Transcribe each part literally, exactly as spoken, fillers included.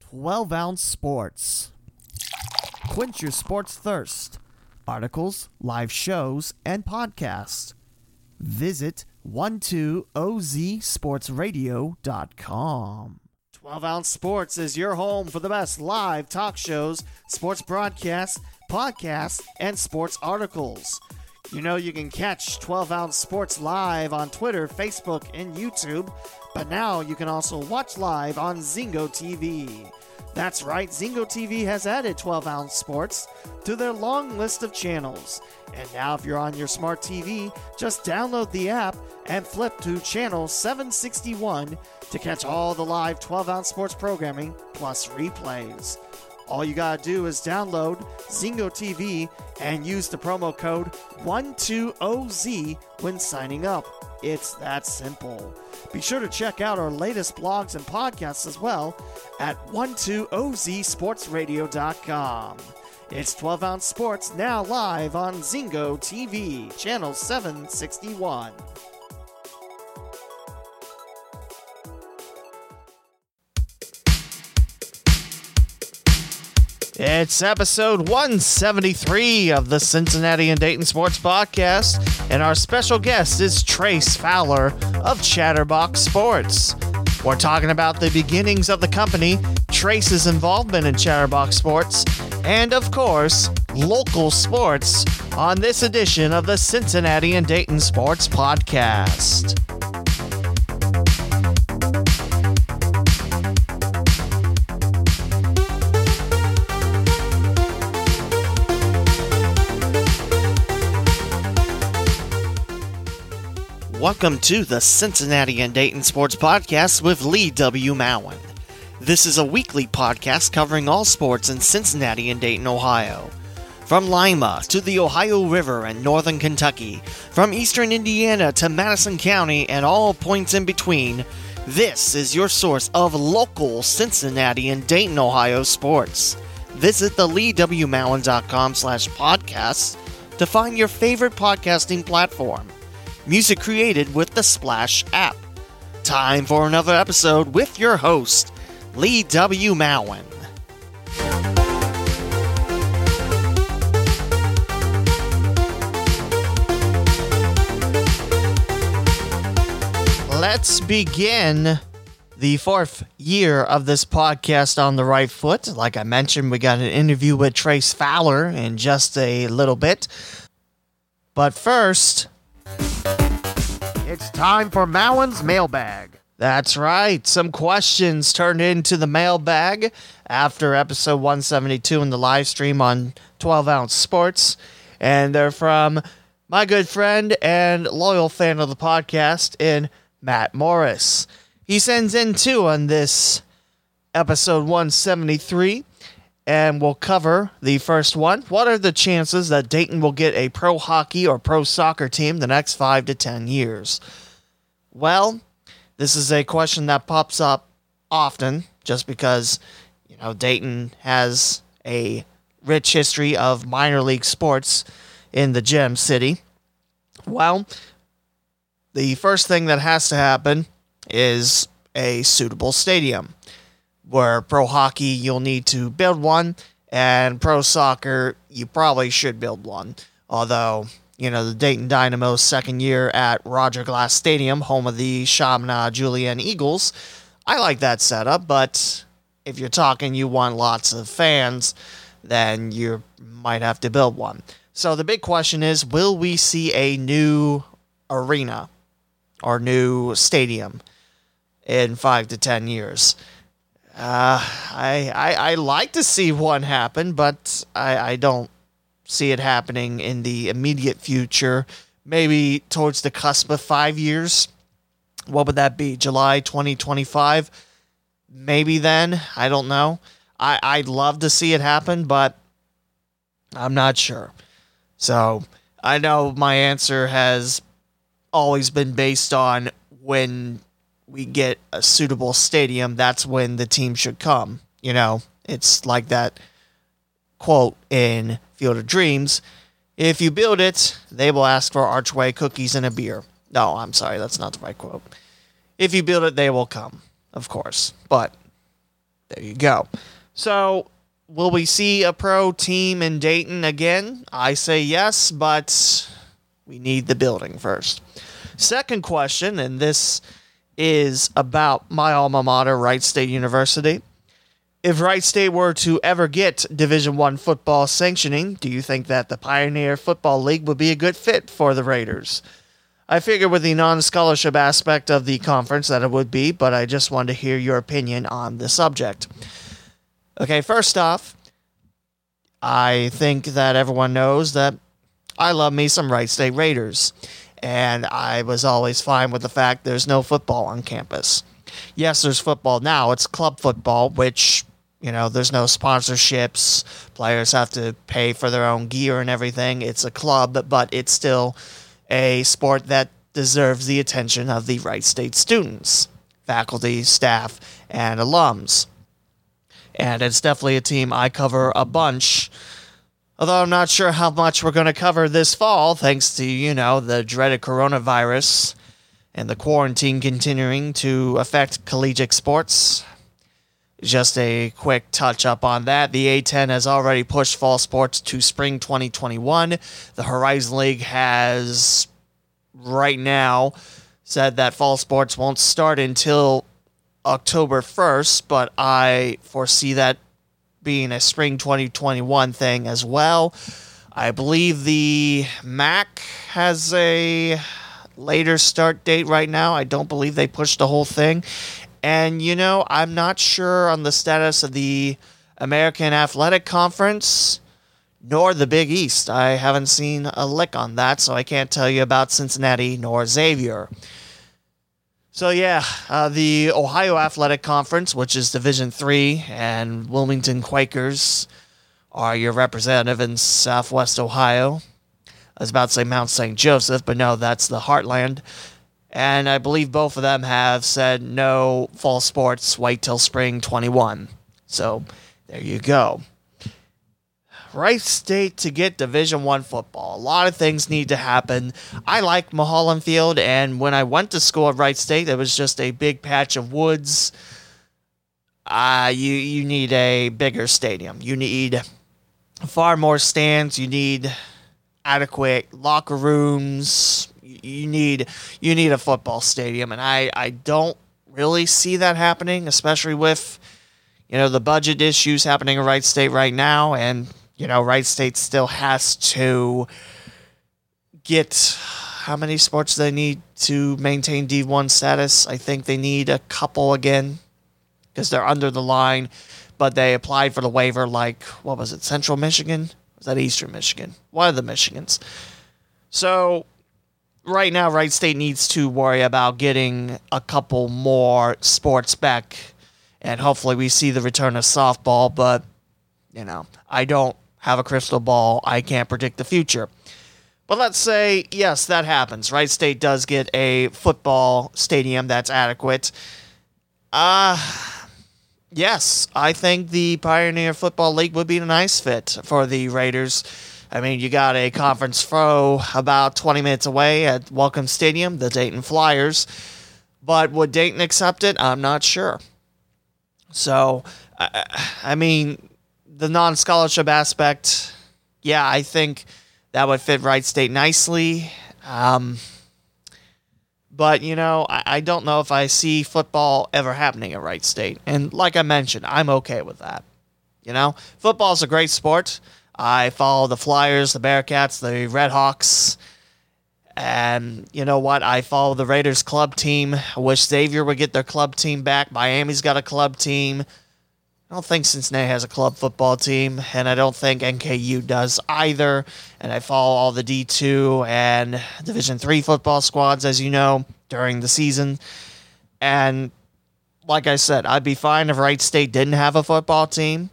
twelve ounce Sports. Quench your sports thirst. Articles, live shows, and podcasts. Visit twelve O Z sports radio dot com. twelve ounce Sports is your home for the best live talk shows, sports broadcasts, podcasts, and sports articles. You know you can catch twelve ounce Sports live on Twitter, Facebook, and YouTube, but now you can also watch live on Zingo T V. That's right, Zingo T V has added twelve ounce Sports to their long list of channels. And now if you're on your smart T V, just download the app and flip to channel seven sixty-one to catch all the live twelve ounce Sports programming plus replays. All you gotta do is download Zingo T V and use the promo code twelve O Z when signing up. It's that simple. Be sure to check out our latest blogs and podcasts as well at twelve O Z sports radio dot com. It's twelve ounce Sports now live on Zingo T V, channel seven sixty-one. It's episode one seventy-three of the Cincinnati and Dayton Sports Podcast, and our special guest is Trace Fowler of Chatterbox Sports. We're talking about the beginnings of the company, Trace's involvement in Chatterbox Sports, and of course, local sports on this edition of the Cincinnati and Dayton Sports Podcast. Welcome to the Cincinnati and Dayton Sports Podcast with Lee W. Mowen. This is a weekly podcast covering all sports in Cincinnati and Dayton, Ohio. From Lima to the Ohio River and northern Kentucky, from eastern Indiana to Madison County and all points in between, this is your source of local Cincinnati and Dayton, Ohio sports. Visit the lee w mowen dot com slash podcasts to find your favorite podcasting platform. Music created with the Splash app. Time for another episode with your host, Lee W. Mowen. Let's begin the fourth year of this podcast on the right foot. Like I mentioned, we got an interview with Trace Fowler in just a little bit. But first, it's time for Mowen's Mailbag. That's right. Some questions turned into the mailbag after episode one seventy-two in the live stream on twelve ounce Sports. And they're from my good friend and loyal fan of the podcast in Matt Morris. He sends in two on this episode one seventy-three. And we'll cover the first one. What are the chances that Dayton will get a pro hockey or pro soccer team the next five to ten years? Well, this is a question that pops up often just because, you know, Dayton has a rich history of minor league sports in the Gem City. Well, the first thing that has to happen is a suitable stadium. Where pro hockey, you'll need to build one, and pro soccer, you probably should build one. Although, you know, the Dayton Dynamo's second year at Roger Glass Stadium, home of the Chaminade Julienne Eagles, I like that setup, but if you're talking you want lots of fans, then you might have to build one. So the big question is, will we see a new arena or new stadium in five to ten years? Uh, I, I I like to see one happen, but I, I don't see it happening in the immediate future. Maybe towards the cusp of five years. What would that be? July twenty twenty-five? Maybe then. I don't know. I, I'd love to see it happen, but I'm not sure. So I know my answer has always been based on when we get a suitable stadium, that's when the team should come. You know, it's like that quote in Field of Dreams. If you build it, they will ask for archway, cookies, and a beer. No, I'm sorry, that's not the right quote. If you build it, they will come, of course. But There you go. So, will we see a pro team in Dayton again? I say yes, but we need the building first. Second question, and this is about my alma mater, Wright State University. If Wright State were to ever get Division I football sanctioning, do you think that the Pioneer Football League would be a good fit for the Raiders? I figure with the non-scholarship aspect of the conference that it would be, but I just wanted to hear your opinion on the subject. Okay, first off, I think that everyone knows that I love me some Wright State Raiders, and I was always fine with the fact there's no football on campus. Yes, there's football now. It's club football, which, you know, there's no sponsorships. Players have to pay for their own gear and everything. It's a club, but it's still a sport that deserves the attention of the Wright State students, faculty, staff, and alums. And it's definitely a team I cover a bunch, although I'm not sure how much we're going to cover this fall, thanks to, you know, the dreaded coronavirus and the quarantine continuing to affect collegiate sports. Just a quick touch up on that. The A ten has already pushed fall sports to spring twenty twenty-one. The Horizon League has, right now, said that fall sports won't start until October first, but I foresee that being a spring twenty twenty-one thing as well. I believe the M A C has a later start date right now. I don't believe they pushed the whole thing. And, you know, I'm not sure on the status of the American Athletic Conference nor the Big East. I haven't seen a lick on that, so I can't tell you about Cincinnati nor Xavier. So, yeah, uh, the Ohio Athletic Conference, which is Division three, and Wilmington Quakers are your representative in Southwest Ohio. I was about to say Mount Saint Joseph, but no, that's the Heartland. And I believe both of them have said no fall sports, wait till spring twenty-one. So, there you go. Wright State to get Division I football. A lot of things need to happen. I like Mulholland Field, and when I went to school at Wright State, it was just a big patch of woods. Uh, you, you need a bigger stadium. You need far more stands. You need adequate locker rooms. You need you need a football stadium, and I, I don't really see that happening, especially with, you know, the budget issues happening at Wright State right now, and, you know, Wright State still has to get how many sports they need to maintain D one status. I think they need a couple again because they're under the line, but they applied for the waiver like, what was it, Central Michigan? Was that Eastern Michigan? One of the Michigans. So right now, Wright State needs to worry about getting a couple more sports back, and hopefully we see the return of softball, but, you know, I don't have a crystal ball. I can't predict the future. But let's say, yes, that happens. Wright State does get a football stadium that's adequate. Uh, yes, I think the Pioneer Football League would be a nice fit for the Raiders. I mean, you got a conference foe about twenty minutes away at Welcome Stadium, the Dayton Flyers. But would Dayton accept it? I'm not sure. So, I, I mean, the non-scholarship aspect, yeah, I think that would fit Wright State nicely. Um, but, you know, I, I don't know if I see football ever happening at Wright State. And like I mentioned, I'm okay with that. You know, football's a great sport. I follow the Flyers, the Bearcats, the Redhawks, and you know what? I follow the Raiders club team. I wish Xavier would get their club team back. Miami's got a club team. I don't think Cincinnati has a club football team, and I don't think N K U does either. And I follow all the D two and Division three football squads, as you know, during the season. And like I said, I'd be fine if Wright State didn't have a football team,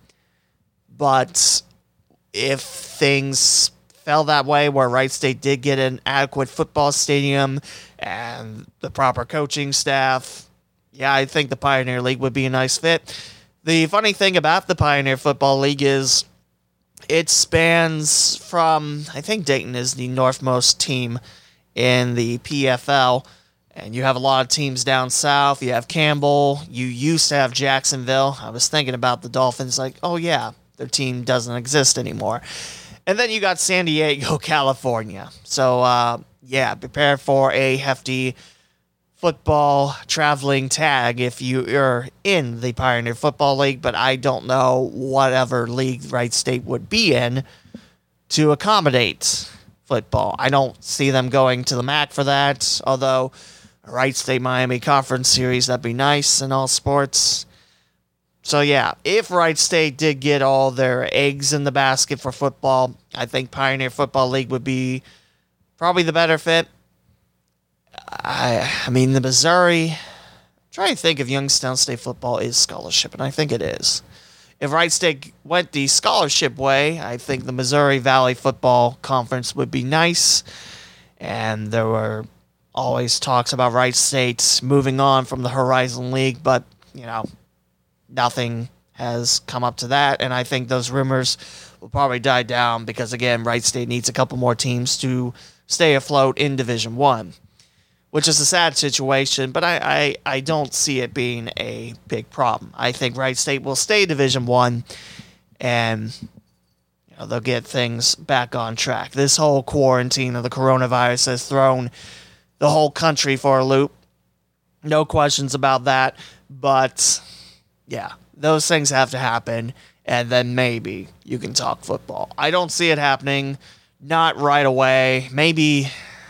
but if things fell that way where Wright State did get an adequate football stadium and the proper coaching staff, yeah, I think the Pioneer League would be a nice fit. The funny thing about the Pioneer Football League is it spans from, I think Dayton is the northmost team in the P F L, And you have a lot of teams down south. You have Campbell. You used to have Jacksonville. I was thinking about the Dolphins, like, oh, yeah, their team doesn't exist anymore. And then you got San Diego, California. So, uh, yeah, prepare for a hefty football traveling tag if you're in the Pioneer Football League, but I don't know whatever league Wright State would be in to accommodate football. I don't see them going to the M A C for that, although Wright State Miami Conference Series, that'd be nice in all sports. So yeah, if Wright State did get all their eggs in the basket for football, I think Pioneer Football League would be probably the better fit. I, I mean, the Missouri, I'm trying to think if Youngstown State football is scholarship, and I think it is. If Wright State went the scholarship way, I think the Missouri Valley Football Conference would be nice. And there were always talks about Wright State moving on from the Horizon League, but, you know, nothing has come up to that. And I think those rumors will probably die down because, again, Wright State needs a couple more teams to stay afloat in Division One, which is a sad situation, but I, I, I don't see it being a big problem. I think Wright State will stay Division One, and you know, they'll get things back on track. This whole quarantine of the coronavirus has thrown the whole country for a loop. No questions about that, but yeah, those things have to happen, and then maybe you can talk football. I don't see it happening, not right away. Maybe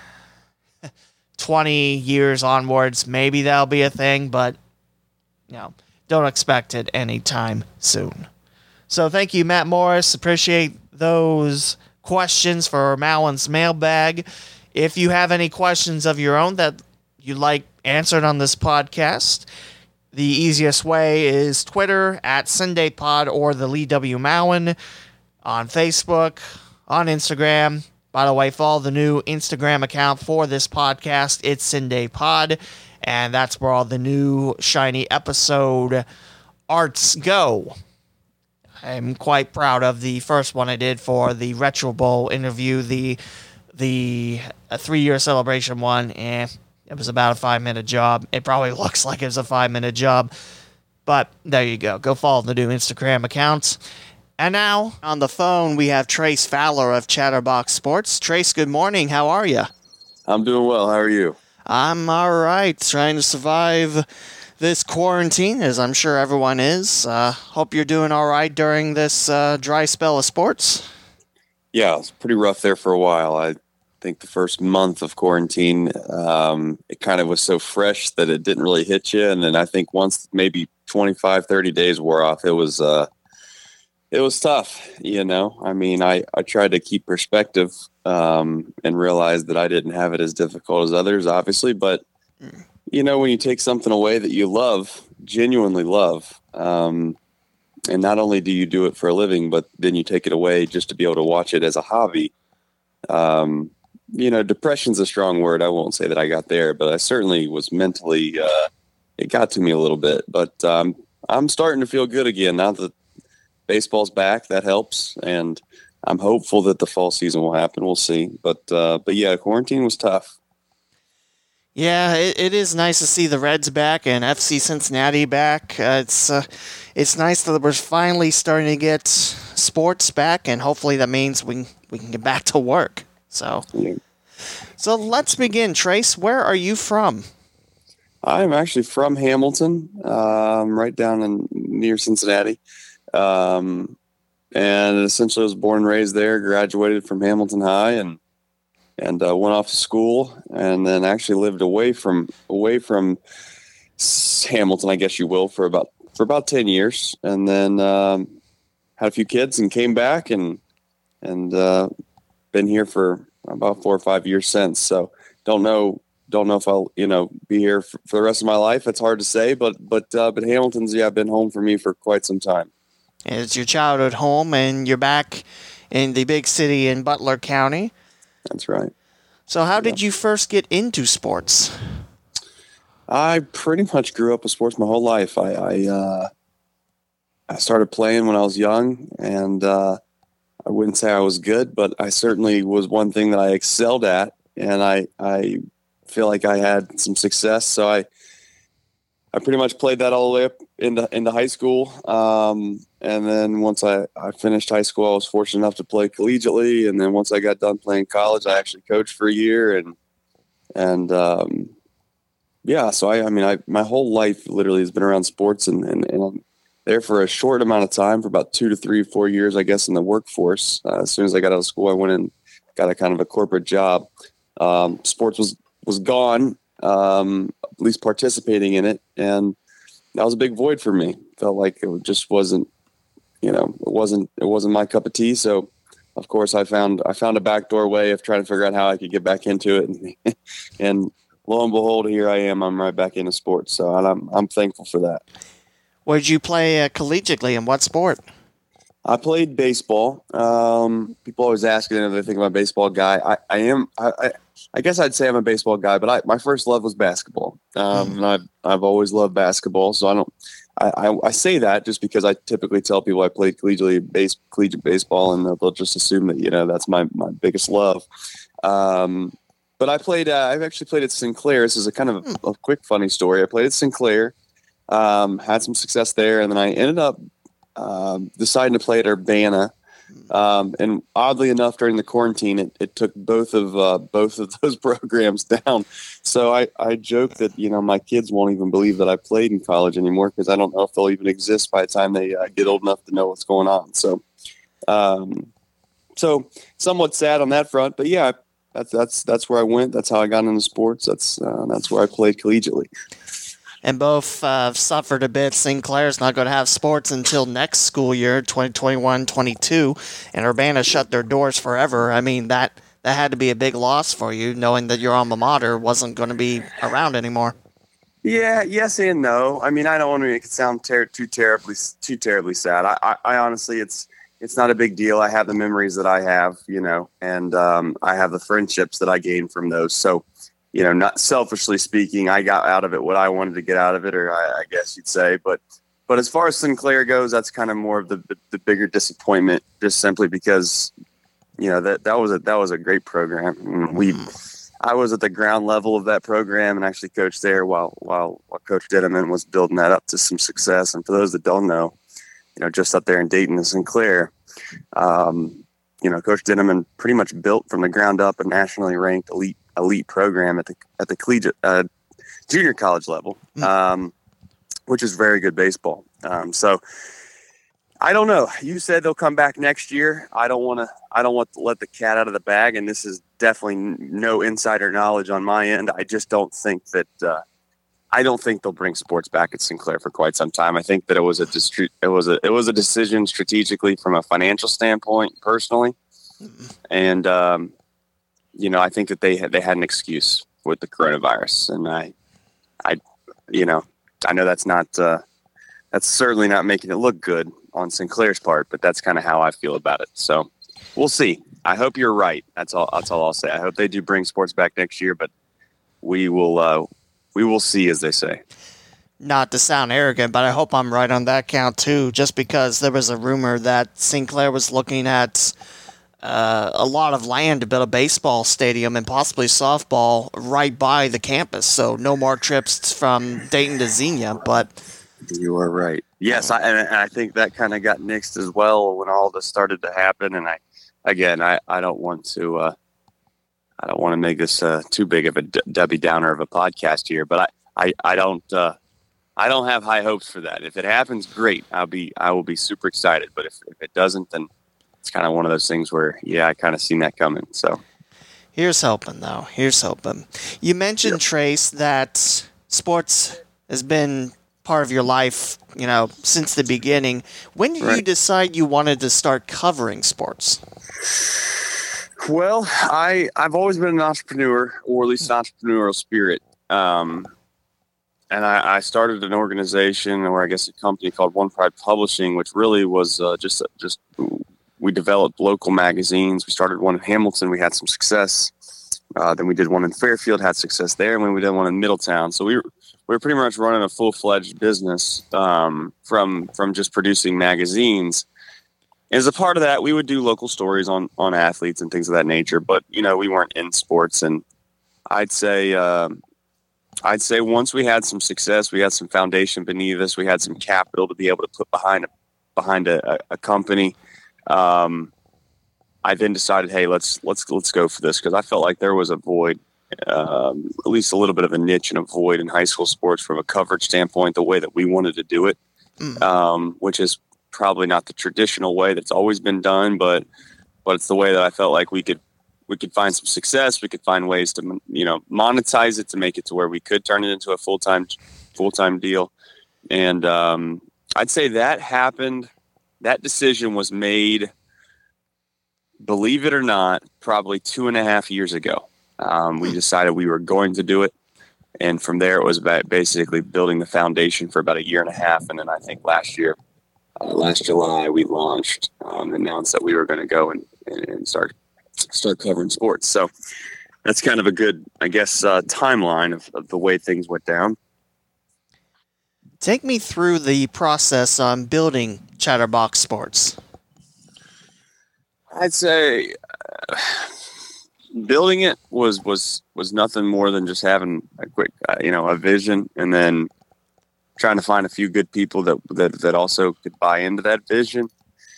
twenty years onwards, maybe that'll be a thing, but you know, don't expect it anytime soon. So thank you, Matt Morris. Appreciate those questions for Mallin's mailbag. If you have any questions of your own that you'd like answered on this podcast, the easiest way is Twitter at SundayPod or the Lee W. Mallin, on Facebook, on Instagram. By the way, follow the new Instagram account for this podcast. It's Sunday Pod, and that's where all the new shiny episode arts go. I'm quite proud of the first one I did for the Retro Bowl interview, the the three-year celebration one. Eh, it was about a five-minute job. It probably looks like it was a five-minute job, but there you go. Go follow the new Instagram accounts. And now, on the phone, we have Trace Fowler of Chatterbox Sports. Trace, good morning. How are you? I'm doing well. How are you? I'm all right. Trying to survive this quarantine, as I'm sure everyone is. Uh, hope you're doing all right during this uh, dry spell of sports. Yeah, it's pretty rough there for a while. I think the first month of quarantine, um, it kind of was so fresh that it didn't really hit you. And then I think once maybe twenty-five, thirty days wore off, it was... Uh, It was tough, you know. I mean, I, I tried to keep perspective um, and realize that I didn't have it as difficult as others, obviously. But, you know, when you take something away that you love, genuinely love, um, and not only do you do it for a living, but then you take it away just to be able to watch it as a hobby. Um, you know, depression's a strong word. I won't say that I got there, but I certainly was mentally, uh, it got to me a little bit. But um, I'm starting to feel good again now that baseball's back. That helps, and I'm hopeful that the fall season will happen. We'll see, but uh, but yeah, quarantine was tough. Yeah, it, it is nice to see the Reds back and F C Cincinnati back. Uh, it's uh, it's nice that we're finally starting to get sports back, and hopefully that means we we can get back to work. So, Yeah. so let's begin. Trace, where are you from? I'm actually from Hamilton, um, right down in near Cincinnati. Um, and essentially was born and raised there, graduated from Hamilton High, and, and, uh, went off to school, and then actually lived away from, away from Hamilton, I guess you will, for about, for about ten years. And then, um, had a few kids and came back and, and, uh, been here for about four or five years since. So don't know, don't know if I'll, you know, be here for, for the rest of my life. It's hard to say, but, but, uh, but Hamilton's, yeah, been home for me for quite some time. It's your childhood home, and you're back in the big city in Butler County. That's right. So how did you first get into sports? I pretty much grew up with sports my whole life. I I, uh, I started playing when I was young, and uh, I wouldn't say I was good, but I certainly was one thing that I excelled at, and I I feel like I had some success. So I, I pretty much played that all the way up into, into high school. Um, and then once I, I finished high school, I was fortunate enough to play collegiately. And then once I got done playing college, I actually coached for a year. And, and, um, yeah, so I, I mean, I, my whole life literally has been around sports, and, and, and I'm there for a short amount of time, for about two to three, four years, I guess, in the workforce. Uh, as soon as I got out of school, I went and got a kind of a corporate job. Um, sports was, was gone. Um, at least participating in it, and that was a big void for me. Felt like it just wasn't, you know, it wasn't it wasn't my cup of tea. So, of course, I found I found a backdoor way of trying to figure out how I could get back into it, and, and lo and behold, here I am. I'm right back into sports. So, and I'm I'm thankful for that. Where did you play uh, collegiately, and what sport? I played baseball. Um, people always ask me if they think I'm a baseball guy. I, I am. I, I, I guess I'd say I'm a baseball guy, but I, my first love was basketball. Um, Mm. and I've I've always loved basketball. So I don't. I, I, I say that just because I typically tell people I played collegiately base collegiate baseball, and they'll, they'll just assume that, you know, that's my my biggest love. Um, but I played. Uh, I've actually played at Sinclair. This is a kind of a, a quick funny story. I played at Sinclair, um, had some success there, and then I ended up um, deciding to play at Urbana. Um, and oddly enough, during the quarantine, it, it took both of uh, both of those programs down. So I, I joke that, you know, my kids won't even believe that I played in college anymore, because I don't know if they'll even exist by the time they uh, get old enough to know what's going on. So, um, so somewhat sad on that front. But yeah, that's that's that's where I went. That's how I got into sports. That's uh, that's where I played collegiately. And both uh, suffered a bit. Sinclair's not going to have sports until next school year, twenty twenty-one twenty-two, and Urbana shut their doors forever. I mean, that, that had to be a big loss for you, knowing that your alma mater wasn't going to be around anymore. Yeah, yes and no. I mean, I don't want to make it sound ter- too terribly too terribly sad. I, I, I honestly, it's it's not a big deal. I have the memories that I have, you know, and um, I have the friendships that I gained from those. So, you know, not selfishly speaking, I got out of it what I wanted to get out of it, or I, I guess you'd say. But but as far as Sinclair goes, that's kind of more of the, the, the bigger disappointment, just simply because, you know, that, that was a that was a great program. We I was at the ground level of that program and actually coached there while while, while Coach Ditterman was building that up to some success. And for those that don't know, you know, just up there in Dayton and Sinclair, um, you know, Coach Ditterman pretty much built from the ground up a nationally ranked elite elite program at the at the collegiate uh, junior college level, um, which is very good baseball. Um, so I don't know. You said they'll come back next year. I don't want to. I don't want to let the cat out of the bag. And this is definitely no insider knowledge on my end. I just don't think that. Uh, I don't think they'll bring sports back at Sinclair for quite some time. I think that it was a distri- it was a it was a decision strategically from a financial standpoint, personally, and. Um, You know, I think that they had, they had an excuse with the coronavirus, and I, I, you know, I know that's not, uh, that's certainly not making it look good on Sinclair's part, but that's kind of how I feel about it. So we'll see. I hope you're right. That's all. That's all I'll say. I hope they do bring sports back next year, but we will, uh, we will see, as they say. Not to sound arrogant, but I hope I'm right on that count too, just because there was a rumor that Sinclair was looking at Uh, a lot of land to build a baseball stadium and possibly softball right by the campus, so no more trips from Dayton to Xenia. But you are right. Yes, I, and I think that kind of got nixed as well when all this started to happen. And I, again, I, I don't want to, uh, I don't want to make this uh, too big of a Debbie Downer of a podcast here, but I, I, I don't, uh, I don't have high hopes for that. If it happens, great. I'll be, I will be super excited. But if, if it doesn't, then it's kind of one of those things where, yeah, I kind of seen that coming. So here's hoping, though. Here's hoping. You mentioned, yep. Trace, that sports has been part of your life, you know, since the beginning. When did right. you decide you wanted to start covering sports? Well, I, I've always been an entrepreneur, or at least an entrepreneurial spirit. Um, and I, I started an organization, or I guess a company called One Pride Publishing, which really was uh, just just we developed local magazines. We started one in Hamilton. We had some success. Uh, then we did one in Fairfield, had success there. And then we did one in Middletown. So we were, we were pretty much running a full-fledged business um, from from just producing magazines. And as a part of that, we would do local stories on, on athletes and things of that nature. But, you know, we weren't in sports. And I'd say, um, I'd say once we had some success, we had some foundation beneath us, we had some capital to be able to put behind a, behind a, a company. Um, I then decided, hey, let's let's let's go for this, because I felt like there was a void, um, at least a little bit of a niche and a void in high school sports from a coverage standpoint, the way that we wanted to do it, mm. um, which is probably not the traditional way that's always been done, but but it's the way that I felt like we could we could find some success. We could find ways to, you know, monetize it, to make it to where we could turn it into a full-time full-time deal. And um, I'd say that happened. That decision was made, believe it or not, probably two and a half years ago. Um, we decided we were going to do it. And from there, it was about basically building the foundation for about a year and a half. And then I think last year, uh, last July, we launched, um, announced that we were going to go and, and, and start start covering sports. So that's kind of a good, I guess, uh, timeline of, of the way things went down. Take me through the process on building Chatterbox Sports. I'd say uh, building it was, was, was nothing more than just having a quick, uh, you know, a vision, and then trying to find a few good people that, that, that also could buy into that vision.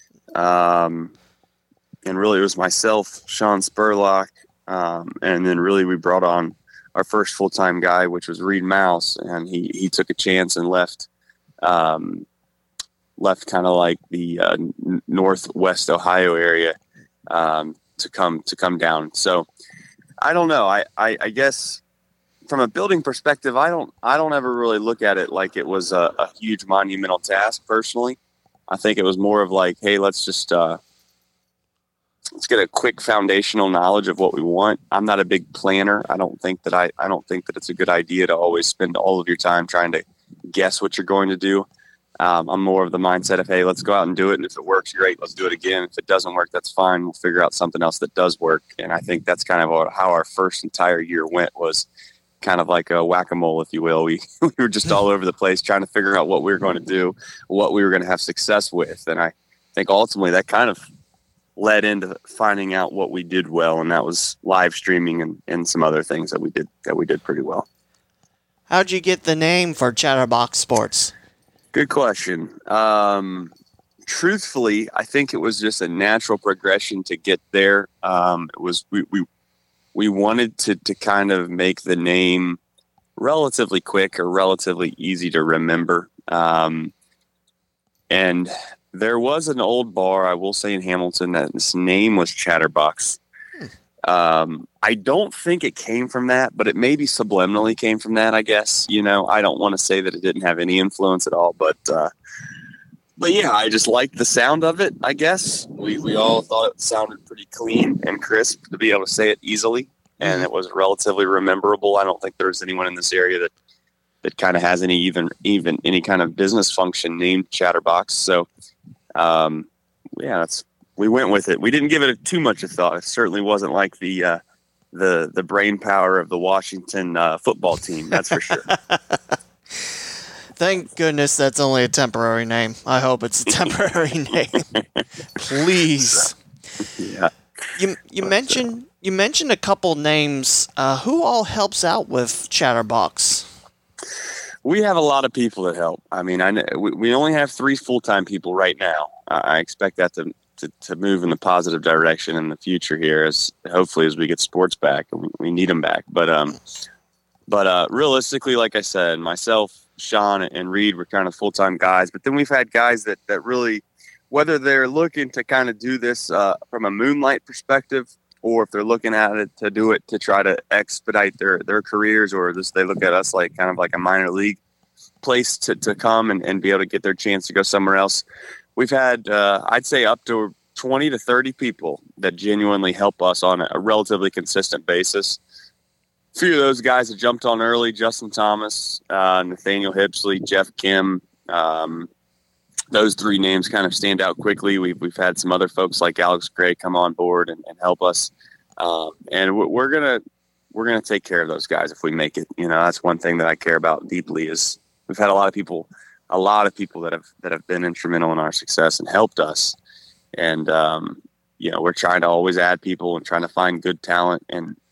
Um, and really it was myself, Sean Spurlock. Um, and then really we brought on our first full-time guy, which was Reed Mouse. And he, he took a chance and left, um, left kind of like the uh, n- Northwest Ohio area, um, to come, to come down. So I don't know. I, I, I guess from a building perspective, I don't, I don't ever really look at it like it was a, a huge monumental task personally. I think it was more of like, hey, let's just, uh, let's get a quick foundational knowledge of what we want. I'm not a big planner. I don't think that I, I don't think that it's a good idea to always spend all of your time trying to guess what you're going to do. Um, I'm more of the mindset of, hey, let's go out and do it. And if it works, great, let's do it again. If it doesn't work, that's fine. We'll figure out something else that does work. And I think that's kind of how our first entire year went, was kind of like a whack-a-mole, if you will. We, we were just all over the place trying to figure out what we were going to do, what we were going to have success with. And I think ultimately that kind of led into finding out what we did well, and that was live streaming and, and some other things that we did that we did pretty well. How'd you get the name for Chatterbox Sports? Good question. Um, truthfully, I think it was just a natural progression to get there. Um, it was we we we wanted to to kind of make the name relatively quick or relatively easy to remember. Um, and there was an old bar, I will say, in Hamilton that its name was Chatterbox. Hmm. Um, I don't think it came from that, but it maybe subliminally came from that, I guess. You know, I don't want to say that it didn't have any influence at all, but uh, but yeah, I just liked the sound of it, I guess. We we all thought it sounded pretty clean and crisp to be able to say it easily, and it was relatively rememberable. I don't think there's anyone in this area that that kind of has any even even any kind of business function named Chatterbox. So um, yeah, that's we went with it. We didn't give it too much of thought. It certainly wasn't like the uh, the the brain power of the Washington uh, football team. That's for sure. Thank goodness that's only a temporary name. I hope it's a temporary name. Please. So, yeah. You you but, mentioned uh, you mentioned a couple names. Uh, who all helps out with Chatterbox? We have a lot of people that help. I mean, I we, we only have three full-time people right now. I expect that to, to, to move in the positive direction in the future here, as hopefully as we get sports back, and we, we need them back. But um, but uh, realistically, like I said, myself, Sean, and Reed were kind of full-time guys. But then we've had guys that that really, whether they're looking to kind of do this uh, from a moonlight perspective, or if they're looking at it to do it to try to expedite their, their careers, or just they look at us like kind of like a minor league place to, to come and, and be able to get their chance to go somewhere else. We've had, uh, I'd say, up to twenty to thirty people that genuinely help us on a relatively consistent basis. A few of those guys that jumped on early: Justin Thomas, uh, Nathaniel Hipsley, Jeff Kim. Um, those three names kind of stand out quickly. We've, we've had some other folks like Alex Gray come on board and, and help us. Um, and we're going to, we're going to take care of those guys if we make it. You know, that's one thing that I care about deeply. Is we've had a lot of people, a lot of people that have, that have been instrumental in our success and helped us. And, um, you know, we're trying to always add people and trying to find good talent and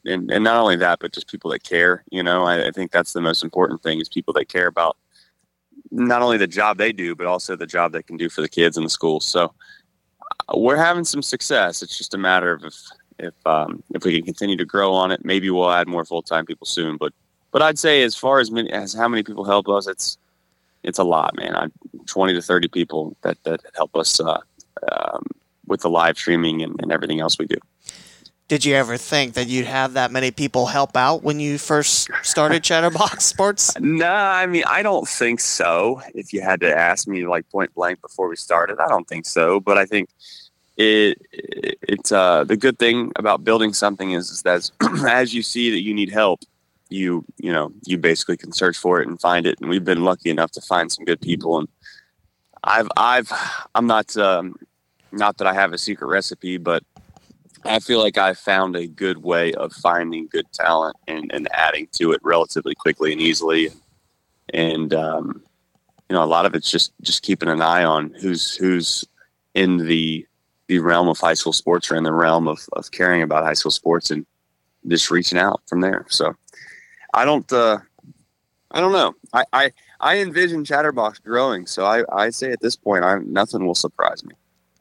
and, and not only that, but just people that care. You know, I, I think that's the most important thing is people that care about not only the job they do, but also the job they can do for the kids in the school. So uh, we're having some success. It's just a matter of if if um, if we can continue to grow on it, maybe we'll add more full time people soon. But but I'd say as far as many as how many people help us, it's it's a lot, man. I, twenty to thirty people that that help us uh, um, with the live streaming and, and everything else we do. Did you ever think that you'd have that many people help out when you first started Chatterbox Sports? No, I mean, I don't think so. If you had to ask me like point blank before we started, I don't think so. But I think it, it it's uh, the good thing about building something is, is that as you see that you need help, you you know you basically can search for it and find it. And we've been lucky enough to find some good people. And I've I've I'm not um, not that I have a secret recipe, but I feel like I found a good way of finding good talent and, and adding to it relatively quickly and easily. And, um, you know, a lot of it's just, just keeping an eye on who's, who's in the, the realm of high school sports or in the realm of, of caring about high school sports and just reaching out from there. So I don't, uh, I don't know. I, I, I envision Chatterbox growing. So I, I say at this point, I, nothing will surprise me.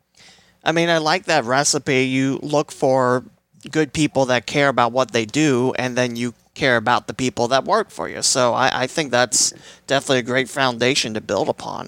I mean, I like that recipe. You look for good people that care about what they do, and then you care about the people that work for you. So I, I think that's definitely a great foundation to build upon.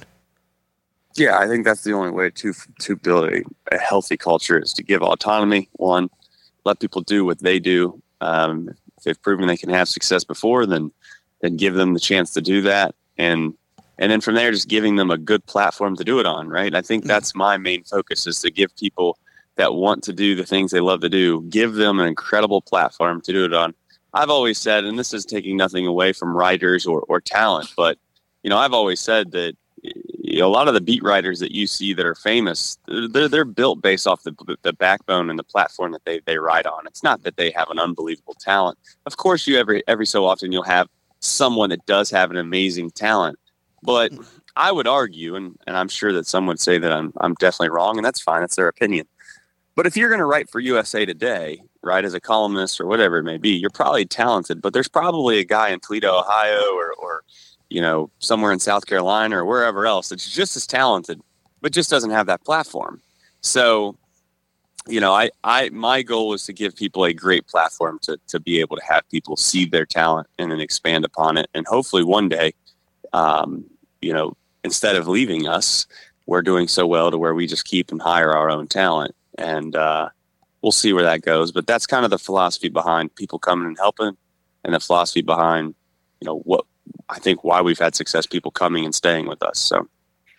Yeah, I think that's the only way to to build a, a healthy culture is to give autonomy. One, let people do what they do. Um, if they've proven they can have success before, then then give them the chance to do that. And And then from there, just giving them a good platform to do it on, right? I think that's my main focus is to give people that want to do the things they love to do, give them an incredible platform to do it on. I've always said, and this is taking nothing away from writers or, or talent, but, you know, I've always said that you know, a lot of the beat writers that you see that are famous, they're, they're built based off the, the backbone and the platform that they, they write on. It's not that they have an unbelievable talent. Of course, you every every so often you'll have someone that does have an amazing talent. But I would argue, and, and I'm sure that some would say that I'm I'm definitely wrong, and that's fine. That's their opinion. But if you're going to write for U S A Today, right, as a columnist or whatever it may be, you're probably talented. But there's probably a guy in Toledo, Ohio, or, or you know, somewhere in South Carolina or wherever else that's just as talented, but just doesn't have that platform. So, you know, I, I my goal is to give people a great platform to to be able to have people see their talent and then expand upon it, and hopefully one day. Um, you know, instead of leaving us, we're doing so well to where we just keep and hire our own talent, and uh, we'll see where that goes. But that's kind of the philosophy behind people coming and helping, and the philosophy behind, you know, what I think why we've had success, people coming and staying with us. So,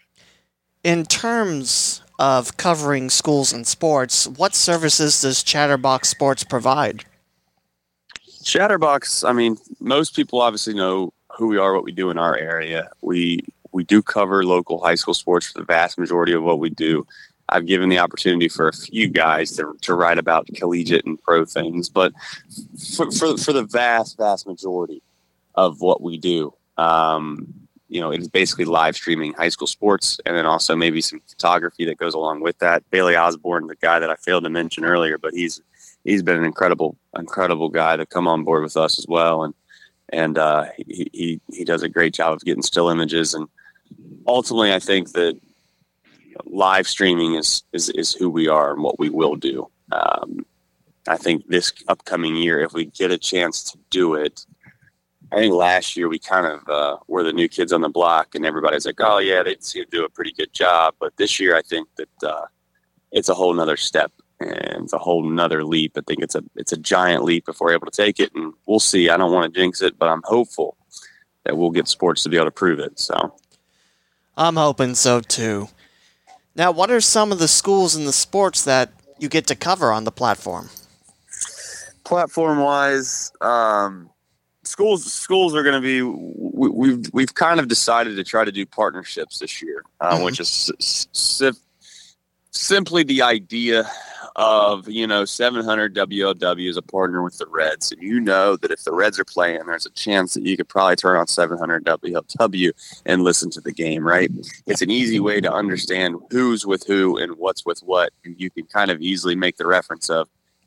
in terms of covering schools and sports, what services does Chatterbox Sports provide? Chatterbox, I mean, most people obviously know who we are, what we do in our area. We we do cover local high school sports for the vast majority of what we do. I've given the opportunity for a few guys to, to write about collegiate and pro things, but for, for for the vast, vast majority of what we do, um, you know, it's basically live streaming high school sports, and then also maybe some photography that goes along with that. Bailey Osborne, the guy that I failed to mention earlier, but he's he's been an incredible, incredible guy to come on board with us as well, and And uh, he, he he does a great job of getting still images. And ultimately, I think that you know, live streaming is, is is who we are and what we will do. Um, I think this upcoming year, if we get a chance to do it, I think last year we kind of uh, were the new kids on the block, and everybody's like, oh, yeah, they seem to do a pretty good job. But this year, I think that uh, it's a whole nother step. And it's a whole nother leap. I think it's a it's a giant leap if we're able to take it, and we'll see. I don't want to jinx it, but I'm hopeful that we'll get sports to be able to prove it. So, I'm hoping so too. Now, what are some of the schools and the sports that you get to cover on the platform? Platform wise, um, schools schools are going to be. We, we've we've kind of decided to try to do partnerships this year, uh, mm-hmm. which is s- s- simply the idea of, you know, seven hundred W L W is a partner with the Reds, and you know that if the Reds are playing, there's a chance that you could probably turn on seven hundred W L W and listen to the game, right? It's an easy way to understand who's with who and what's with what, and you can kind of easily make the reference of,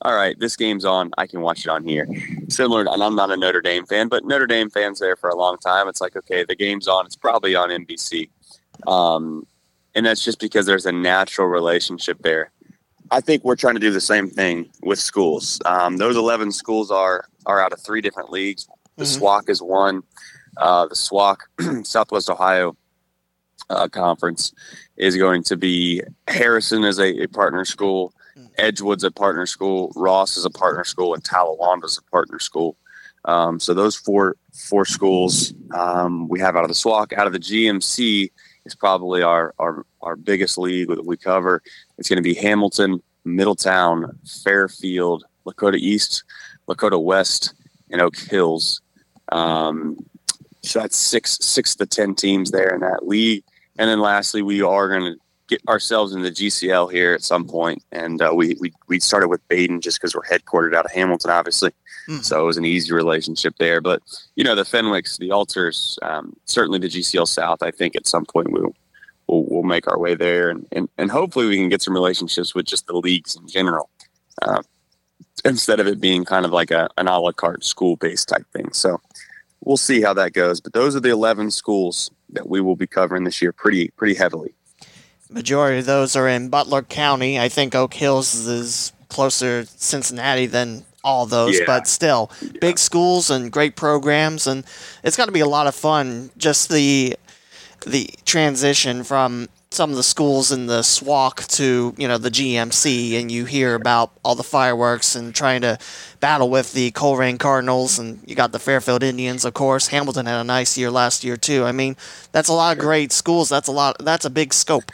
all right, this game's on. I can watch it on here. Similar, and I'm not a Notre Dame fan, but Notre Dame fans there for a long time. It's like, okay, the game's on. It's probably on N B C. Um, and that's just because there's a natural relationship there. I think we're trying to do the same thing with schools. Um, those eleven schools are are out of three different leagues. The Mm-hmm. SWAC is one. Uh, the SWAC, Southwest Ohio uh, Conference, is going to be Harrison is a, a partner school. Edgewood's a partner school, Ross is a partner school, and Talawanda's a partner school. Um, so those four four schools um, we have out of the SWAC. Out of the G M C is probably our, our, our biggest league that we cover. It's going to be Hamilton, Middletown, Fairfield, Lakota East, Lakota West, and Oak Hills. Um, so that's six six to ten teams there in that league. And then lastly, we are going to get ourselves in the G C L here at some point. And uh, we, we we started with Baden just because we're headquartered out of Hamilton, obviously. Mm. So it was an easy relationship there. But, you know, the Fenwicks, the Alters, um, certainly the G C L South, I think at some point we'll, we'll, we'll make our way there. And, and, and hopefully we can get some relationships with just the leagues in general, uh, instead of it being kind of like a, an a la carte school-based type thing. So we'll see how that goes. But those are the eleven schools that we will be covering this year pretty pretty heavily. Majority of those are in Butler County. I think Oak Hills is closer to Cincinnati than all those, Yeah. but still, Yeah. big schools and great programs, and it's going to be a lot of fun. Just the the transition from some of the schools in the SWAC to, you know, the G M C, and you hear about all the fireworks and trying to battle with the Coleraine Cardinals, and you got the Fairfield Indians, of course. Hamilton had a nice year last year too. I mean, that's a lot of great schools. That's a lot. That's a big scope.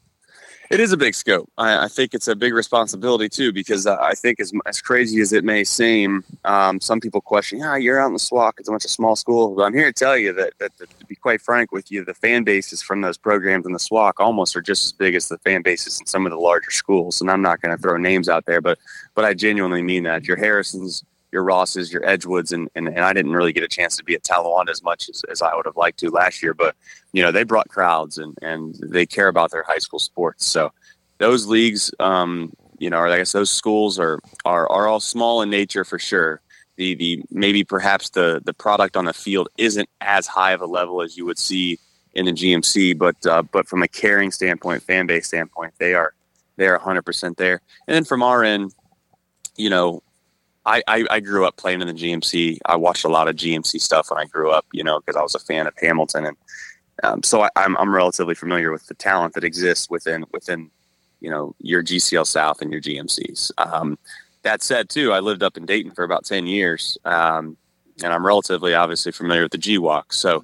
It is a big scope. I, I think it's a big responsibility too, because uh, I think as as crazy as it may seem, um, some people question, yeah, you're out in the SWAC, it's a bunch of small schools. But I'm here to tell you that, that, that, to be quite frank with you, the fan bases from those programs in the SWAC almost are just as big as the fan bases in some of the larger schools. And I'm not going to throw names out there, but but I genuinely mean that. Your Harrisons, your Rosses, your Edgewoods, and, and, and I didn't really get a chance to be at Talawanda as much as, as I would have liked to last year, but you know, they brought crowds and, and they care about their high school sports. So those leagues, um, you know, or I guess those schools are, are, are all small in nature for sure. The, the, maybe perhaps the, the product on the field isn't as high of a level as you would see in the G M C, but, uh, but from a caring standpoint, fan base standpoint, they are, they are a hundred percent there. And then from our end, you know, I, I, I grew up playing in the G M C. I watched a lot of G M C stuff when I grew up, you know, because I was a fan of Hamilton, and um, so I, I'm I'm relatively familiar with the talent that exists within within you know your G C L South and your G M Cs. Um, that said, too, I lived up in Dayton for about ten years, um, and I'm relatively obviously familiar with the G W A C. So.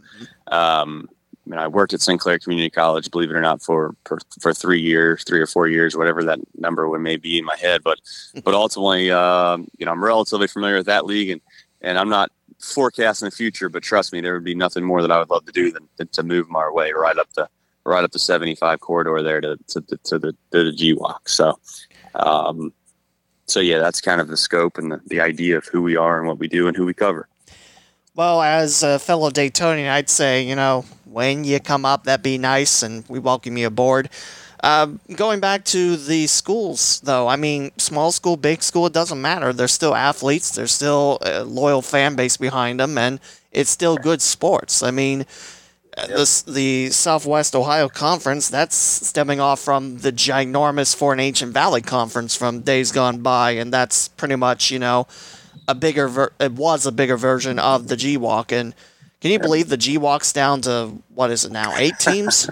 Um, I mean, I worked at Saint Clair Community College, believe it or not, for, for, for three years, three or four years, whatever that number would may be in my head. But but ultimately, um, you know, I'm relatively familiar with that league, and, and I'm not forecasting the future. But trust me, there would be nothing more that I would love to do than, than to move my way right up the right up the seventy-five corridor there to to, to, to the to the G W A C. So, um, so yeah, that's kind of the scope and the, the idea of who we are and what we do and who we cover. Well, as a fellow Daytonian, I'd say, you know, when you come up, that'd be nice, and we welcome you aboard. Uh, going back to the schools, though, I mean, small school, big school, it doesn't matter. They're still athletes. There's still a loyal fan base behind them, and it's still good sports. I mean, yep. the, the Southwest Ohio Conference, that's stemming off from the ginormous Fort Ancient Valley Conference from days gone by, and that's pretty much, you know, a bigger ver- it was a bigger version of the G W A C. And can you believe the G W A C's down to, what is it now, eight teams?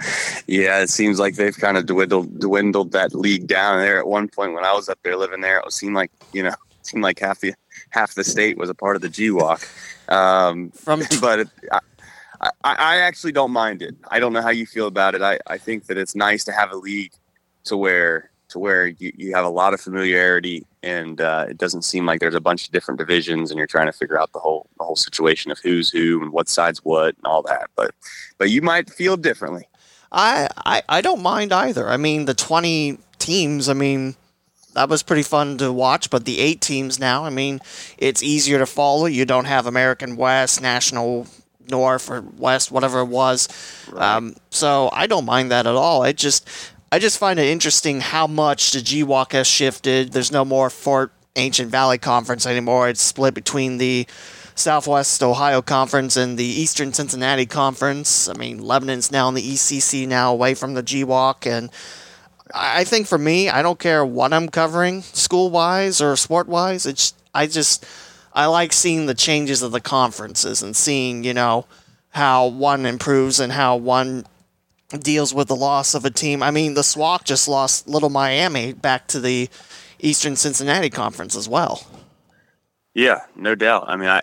Yeah, it seems like they've kind of dwindled dwindled that league down there. At one point when I was up there living there, it seemed like, you know, it seemed like half the half the state was a part of the G W A C. Um, From t- but it, I, I, I actually don't mind it. I don't know how you feel about it. I, I think that it's nice to have a league to where to where you, you have a lot of familiarity, and uh, it doesn't seem like there's a bunch of different divisions and you're trying to figure out the whole the whole situation of who's who and what side's what and all that. But but you might feel differently. I, I, I don't mind either. I mean, the twenty teams, I mean, that was pretty fun to watch, but the eight teams now, I mean, it's easier to follow. You don't have American West, National North, or West, whatever it was. Right. Um, so I don't mind that at all. It just... I just find it interesting how much the G W A C has shifted. There's no more Fort Ancient Valley Conference anymore. It's split between the Southwest Ohio Conference and the Eastern Cincinnati Conference. I mean, Lebanon's now in the E C C now, away from the G WAC, and I think for me, I don't care what I'm covering, school-wise or sport-wise. It's I just I like seeing the changes of the conferences and seeing, you know, how one improves and how one deals with the loss of a team. I mean, the S W A C just lost Little Miami back to the Eastern Cincinnati Conference as well. Yeah, no doubt. I mean, I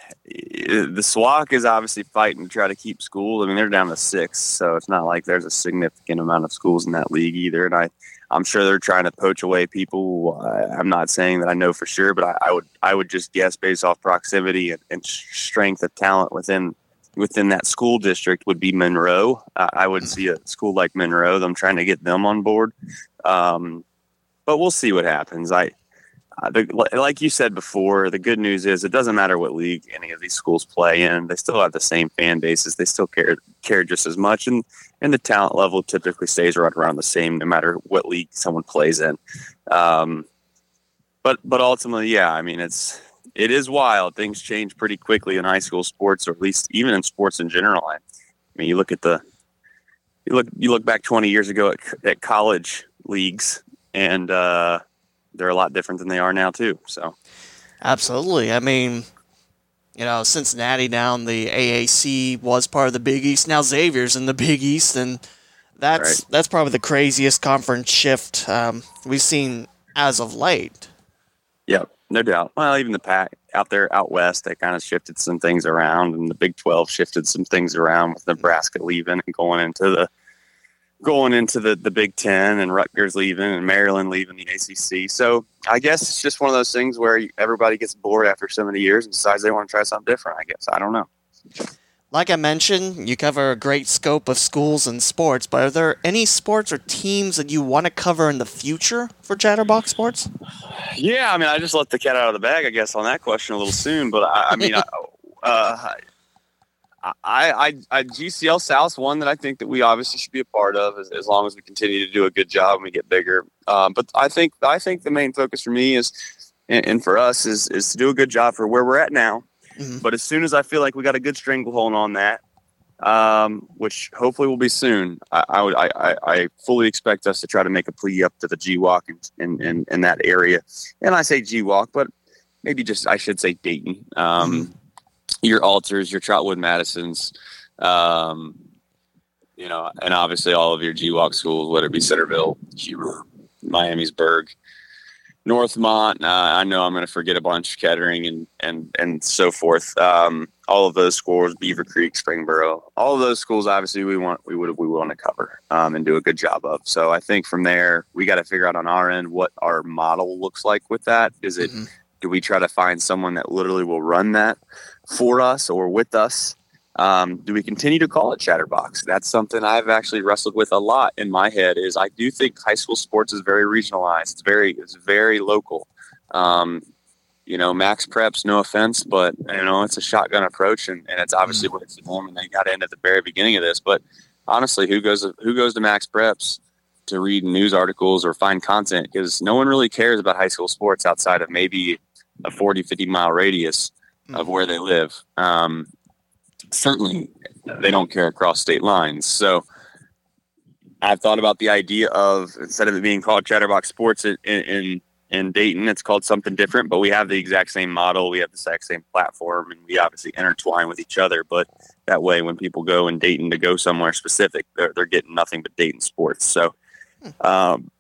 the S W A C is obviously fighting to try to keep schools. I mean, they're down to six, so it's not like there's a significant amount of schools in that league either. And I, I'm sure they're trying to poach away people. I, I'm not saying that I know for sure, but I, I would I would just guess based off proximity and, and strength of talent within within that school district would be Monroe. Uh, I would see a school like Monroe, them trying to get them on board. Um, but we'll see what happens. I. Uh, the, like you said before, the good news is it doesn't matter what league any of these schools play in. They still have the same fan bases. They still care care just as much, and and the talent level typically stays right around the same, no matter what league someone plays in. Um, but but ultimately, yeah, I mean it's it is wild. Things change pretty quickly in high school sports, or at least even in sports in general. I, I mean, you look at the you look you look back twenty years ago at, at college leagues, and uh, they're a lot different than they are now too. So, absolutely. I mean, you know, Cincinnati down the A A C was part of the Big East. Now Xavier's in the Big East, and that's right. That's probably the craziest conference shift um, we've seen as of late. Yep, no doubt. Well, even the Pac out there out west, they kind of shifted some things around, and the Big twelve shifted some things around with Nebraska leaving and going into the going into the, the Big Ten, and Rutgers leaving, and Maryland leaving the A C C. So I guess it's just one of those things where everybody gets bored after so many years and decides they want to try something different, I guess. I don't know. Like I mentioned, you cover a great scope of schools and sports, but are there any sports or teams that you want to cover in the future for Chatterbox Sports? Yeah, I mean, I just let the cat out of the bag, I guess, on that question a little soon. But, I, I mean, I, uh, I, I, I, G C L South's one that I think that we obviously should be a part of as, as long as we continue to do a good job and we get bigger. Um, but I think I think the main focus for me is, and, and for us, is is to do a good job for where we're at now. Mm-hmm. But as soon as I feel like we got a good stranglehold on that, um, which hopefully will be soon, I, I would I, I, I fully expect us to try to make a plea up to the G WAC in, in, in, in that area. And I say G WAC, but maybe just I should say Dayton. Um, mm-hmm. Your Alters, your Trotwood Madisons, um, you know, and obviously all of your G WAC schools, whether it be Centerville, Miamisburg, Northmont. Uh, I know I'm going to forget a bunch, Kettering, and and and so forth. Um, all of those schools, Beaver Creek, Springboro, all of those schools. Obviously, we want we would we want to cover um, and do a good job of. So I think from there, we got to figure out on our end what our model looks like with that. Is it mm-hmm. do we try to find someone that literally will run that for us or with us? Um, do we continue to call it Chatterbox? That's something I've actually wrestled with a lot in my head. Is I do think high school sports is very regionalized. It's very, it's very local. Um, you know, Max Preps, no offense, but you know, it's a shotgun approach, and, and it's obviously mm-hmm. worked for them, and they got in at the very beginning of this. But honestly, who goes who goes to Max Preps to read news articles or find content? Because no one really cares about high school sports outside of maybe a forty, fifty mile radius mm-hmm. of where they live. Um, Certainly, they don't care across state lines. So I've thought about the idea of, instead of it being called Chatterbox Sports in, in, in Dayton, it's called something different, but we have the exact same model. We have the exact same platform, and we obviously intertwine with each other. But that way, when people go in Dayton to go somewhere specific, they're, they're getting nothing but Dayton sports. So, um,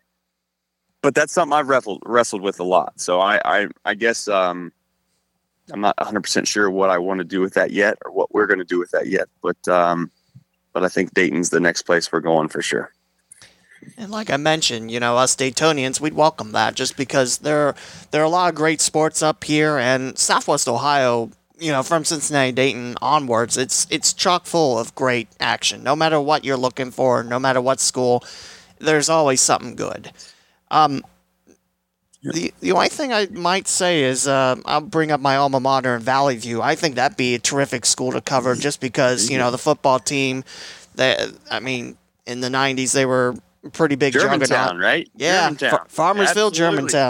but that's something I've wrestled, wrestled with a lot. So I, I, I guess, um, I'm not one hundred percent sure what I want to do with that yet, or what we're going to do with that yet. But um, but I think Dayton's the next place we're going for sure. And like I mentioned, you know, us Daytonians, we'd welcome that, just because there, there are a lot of great sports up here, and Southwest Ohio, you know, from Cincinnati, Dayton onwards, it's it's chock full of great action. No matter what you're looking for, no matter what school, there's always something good. Um, The the only thing I might say is uh, I'll bring up my alma mater in Valley View. I think that'd be a terrific school to cover, just because, you know, the football team, they, I mean, in the nineties, they were pretty big Germantown, juggernaut. right? Yeah, Germantown. F- Farmersville, Absolutely. Germantown.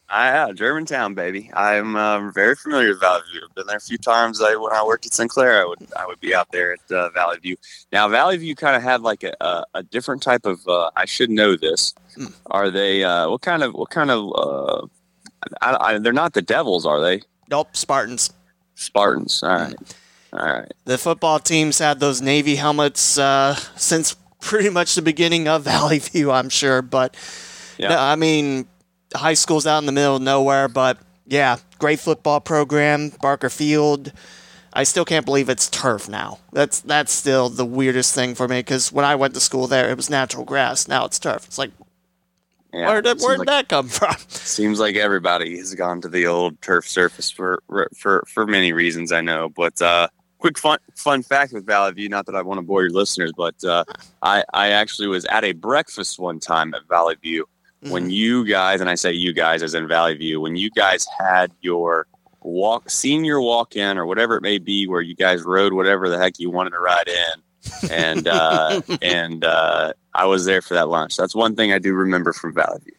I, yeah, Germantown, baby. I'm uh, very familiar with Valley View. I've been there a few times. I, when I worked at Sinclair, I would I would be out there at uh, Valley View. Now, Valley View kind of had like a, a, a different type of. Uh, I should know this. Mm. Are they? Uh, what kind of? What kind of? Uh, I, I, they're not the Devils, are they? Nope, Spartans. Spartans. All right. All right. The football teams had those Navy helmets uh, since pretty much the beginning of Valley View, I'm sure. But Yeah. no, I mean. High school's out in the middle of nowhere, but yeah, great football program, Barker Field. I still can't believe it's turf now. That's that's still the weirdest thing for me because when I went to school there, it was natural grass. Now it's turf. It's like, Yeah, where did where'd like, that come from? Seems like everybody has gone to the old turf surface for for for many reasons, I know. But uh, quick fun fun fact with Valley View, not that I want to bore your listeners, but uh, I I actually was at a breakfast one time at Valley View. When you guys, and I say you guys as in Valley View, when you guys had your walk, senior walk-in or whatever it may be, where you guys rode whatever the heck you wanted to ride in, and uh, and uh, I was there for that lunch. That's one thing I do remember from Valley View.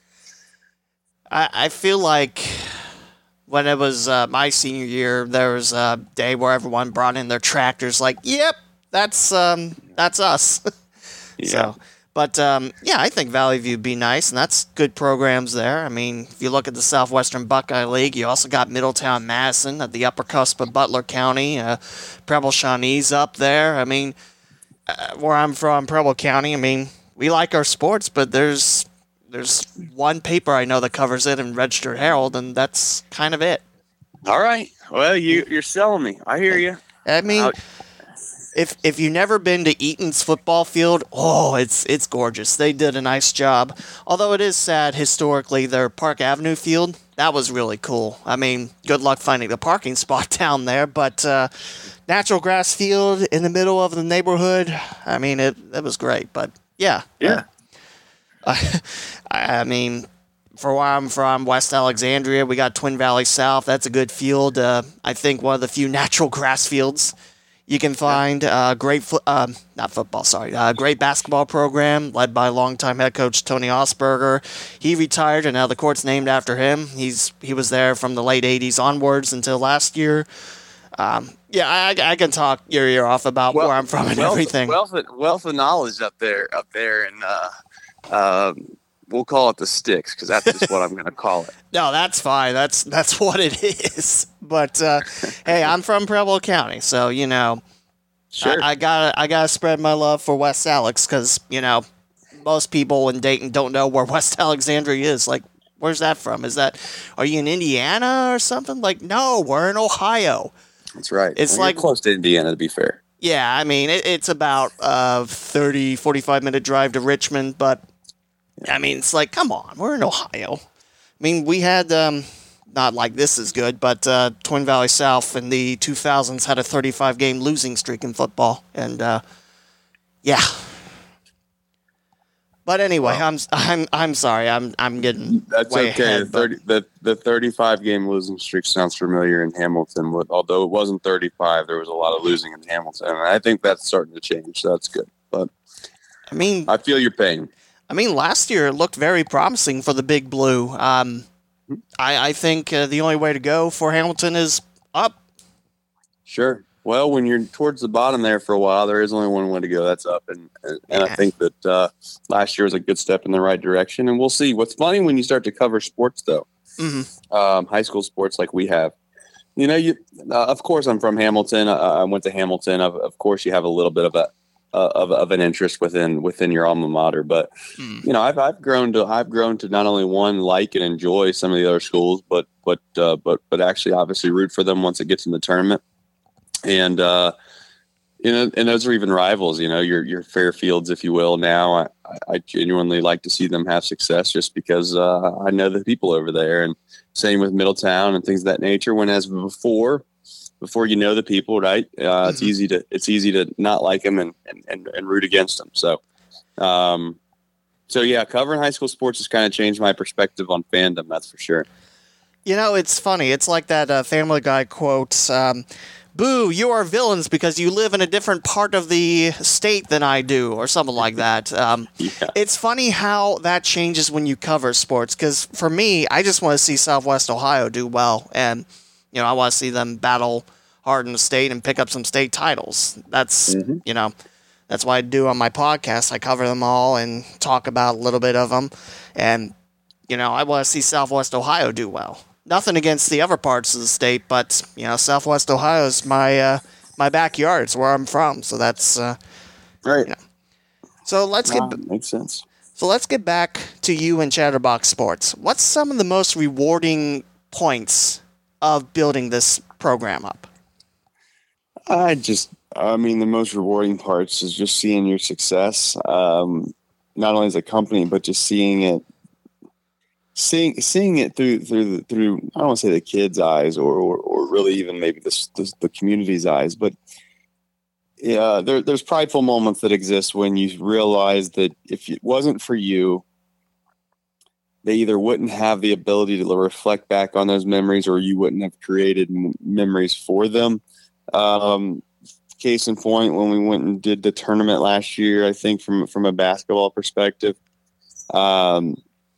I, I feel like when it was uh, my senior year, there was a day where everyone brought in their tractors. Like, yep, that's um, that's us. Yeah. So. But, um, yeah, I think Valley View would be nice, and that's good programs there. I mean, if you look at the Southwestern Buckeye League, you also got Middletown Madison at the upper cusp of Butler County, uh, Preble Shawnee's up there. I mean, uh, where I'm from, Preble County, I mean, we like our sports, but there's there's one paper I know that covers it in Register Herald, and that's kind of it. All right. Well, you, you're selling me. I hear you. I mean... I'll- If if you've never been to Eaton's football field, oh, it's it's gorgeous. They did a nice job. Although it is sad historically, their Park Avenue field, that was really cool. I mean, good luck finding a parking spot down there, but uh, natural grass field in the middle of the neighborhood, I mean, it, it was great. But yeah. Yeah. Uh, I, I mean, for where I'm from, West Alexandria, we got Twin Valley South. That's a good field. Uh, I think one of the few natural grass fields you can find. Uh, great, fo- uh, not football, sorry, uh, great basketball program led by longtime head coach Tony Osberger. He retired, and now the court's named after him. He's he was there from the late eighties onwards until last year. Um, yeah, I, I can talk your ear off about Well, where I'm from and wealth, everything. Wealth of, wealth of knowledge up there, up there, and uh, um, we'll call it the sticks because that's just what I'm going to call it. No, that's fine. That's that's what it is. But uh, hey, I'm from Preble County, so you know, Sure. I, I gotta I gotta spread my love for West Alex because you know most people in Dayton don't know where West Alexandria is. Like, where's that from? Is that are you in Indiana or something? Like, no, we're in Ohio. That's right. It's Well, you're like- close to Indiana, to be fair. Yeah, I mean it, it's about a thirty, forty-five minute drive to Richmond, but I mean it's like, come on, we're in Ohio. I mean we had um, not like this is good, but uh, Twin Valley South in the two thousands had a thirty-five game losing streak in football, and uh, yeah. But anyway, Wow. I'm I'm I'm sorry, I'm I'm getting That's way okay. ahead. the, thirty, the the thirty-five game losing streak sounds familiar in Hamilton. With, although it wasn't thirty-five, there was a lot of losing in Hamilton, and I think that's starting to change. So that's good. But I mean, I feel your pain. I mean, last year it looked very promising for the Big Blue. Um, I, I think uh, the only way to go for Hamilton is up. Sure. Well, when you're towards the bottom there for a while, there is only one way to go. That's up, and and, and I Yeah. think that uh, last year was a good step in the right direction. And we'll see. What's funny when you start to cover sports, though, hmm um, high school sports like we have. You know, you uh, of course I'm from Hamilton. Uh, I went to Hamilton. Of, of course, you have a little bit of a uh, of, of an interest within within your alma mater. But Mm. you know, I've I've grown to I've grown to not only one like and enjoy some of the other schools, but but uh, but but actually obviously root for them once it gets in the tournament. And uh, you know, and those are even rivals. You know, your your Fairfields, if you will. Now, I, I genuinely like to see them have success, just because uh, I know the people over there. And same with Middletown and things of that nature. When as before, before you know the people, right? Uh, It's Mhm. easy to it's easy to not like them and and, and, and root against them. So, um, so yeah, covering high school sports has kind of changed my perspective on fandom. That's for sure. You know, it's funny. It's like that uh, Family Guy quote. Um, boo, you are villains because you live in a different part of the state than I do, or something like that. Um, Yeah. It's funny how that changes when you cover sports, because for me, I just want to see Southwest Ohio do well, and you know, I want to see them battle hard in the state and pick up some state titles. That's, Mhm. you know, that's what I do on my podcast. I cover them all and talk about a little bit of them, and you know, I want to see Southwest Ohio do well. Nothing against the other parts of the state, but you know, Southwest Ohio is my uh, my backyard. It's where I'm from, so that's uh, Right. you know. So let's get Ah, makes sense. so let's get back to you and Chatterbox Sports. What's some of the most rewarding points of building this program up? I just, I mean, the most rewarding parts is just seeing your success, um, not only as a company, but just seeing it, seeing seeing it through through through. I don't want to say the kids' eyes, or or, or really even maybe the, the the community's eyes, but yeah, there, there's prideful moments that exist when you realize that if it wasn't for you, they either wouldn't have the ability to reflect back on those memories, or you wouldn't have created m- memories for them. Um, case in point, when we went and did the tournament last year, I think from from a basketball perspective, um,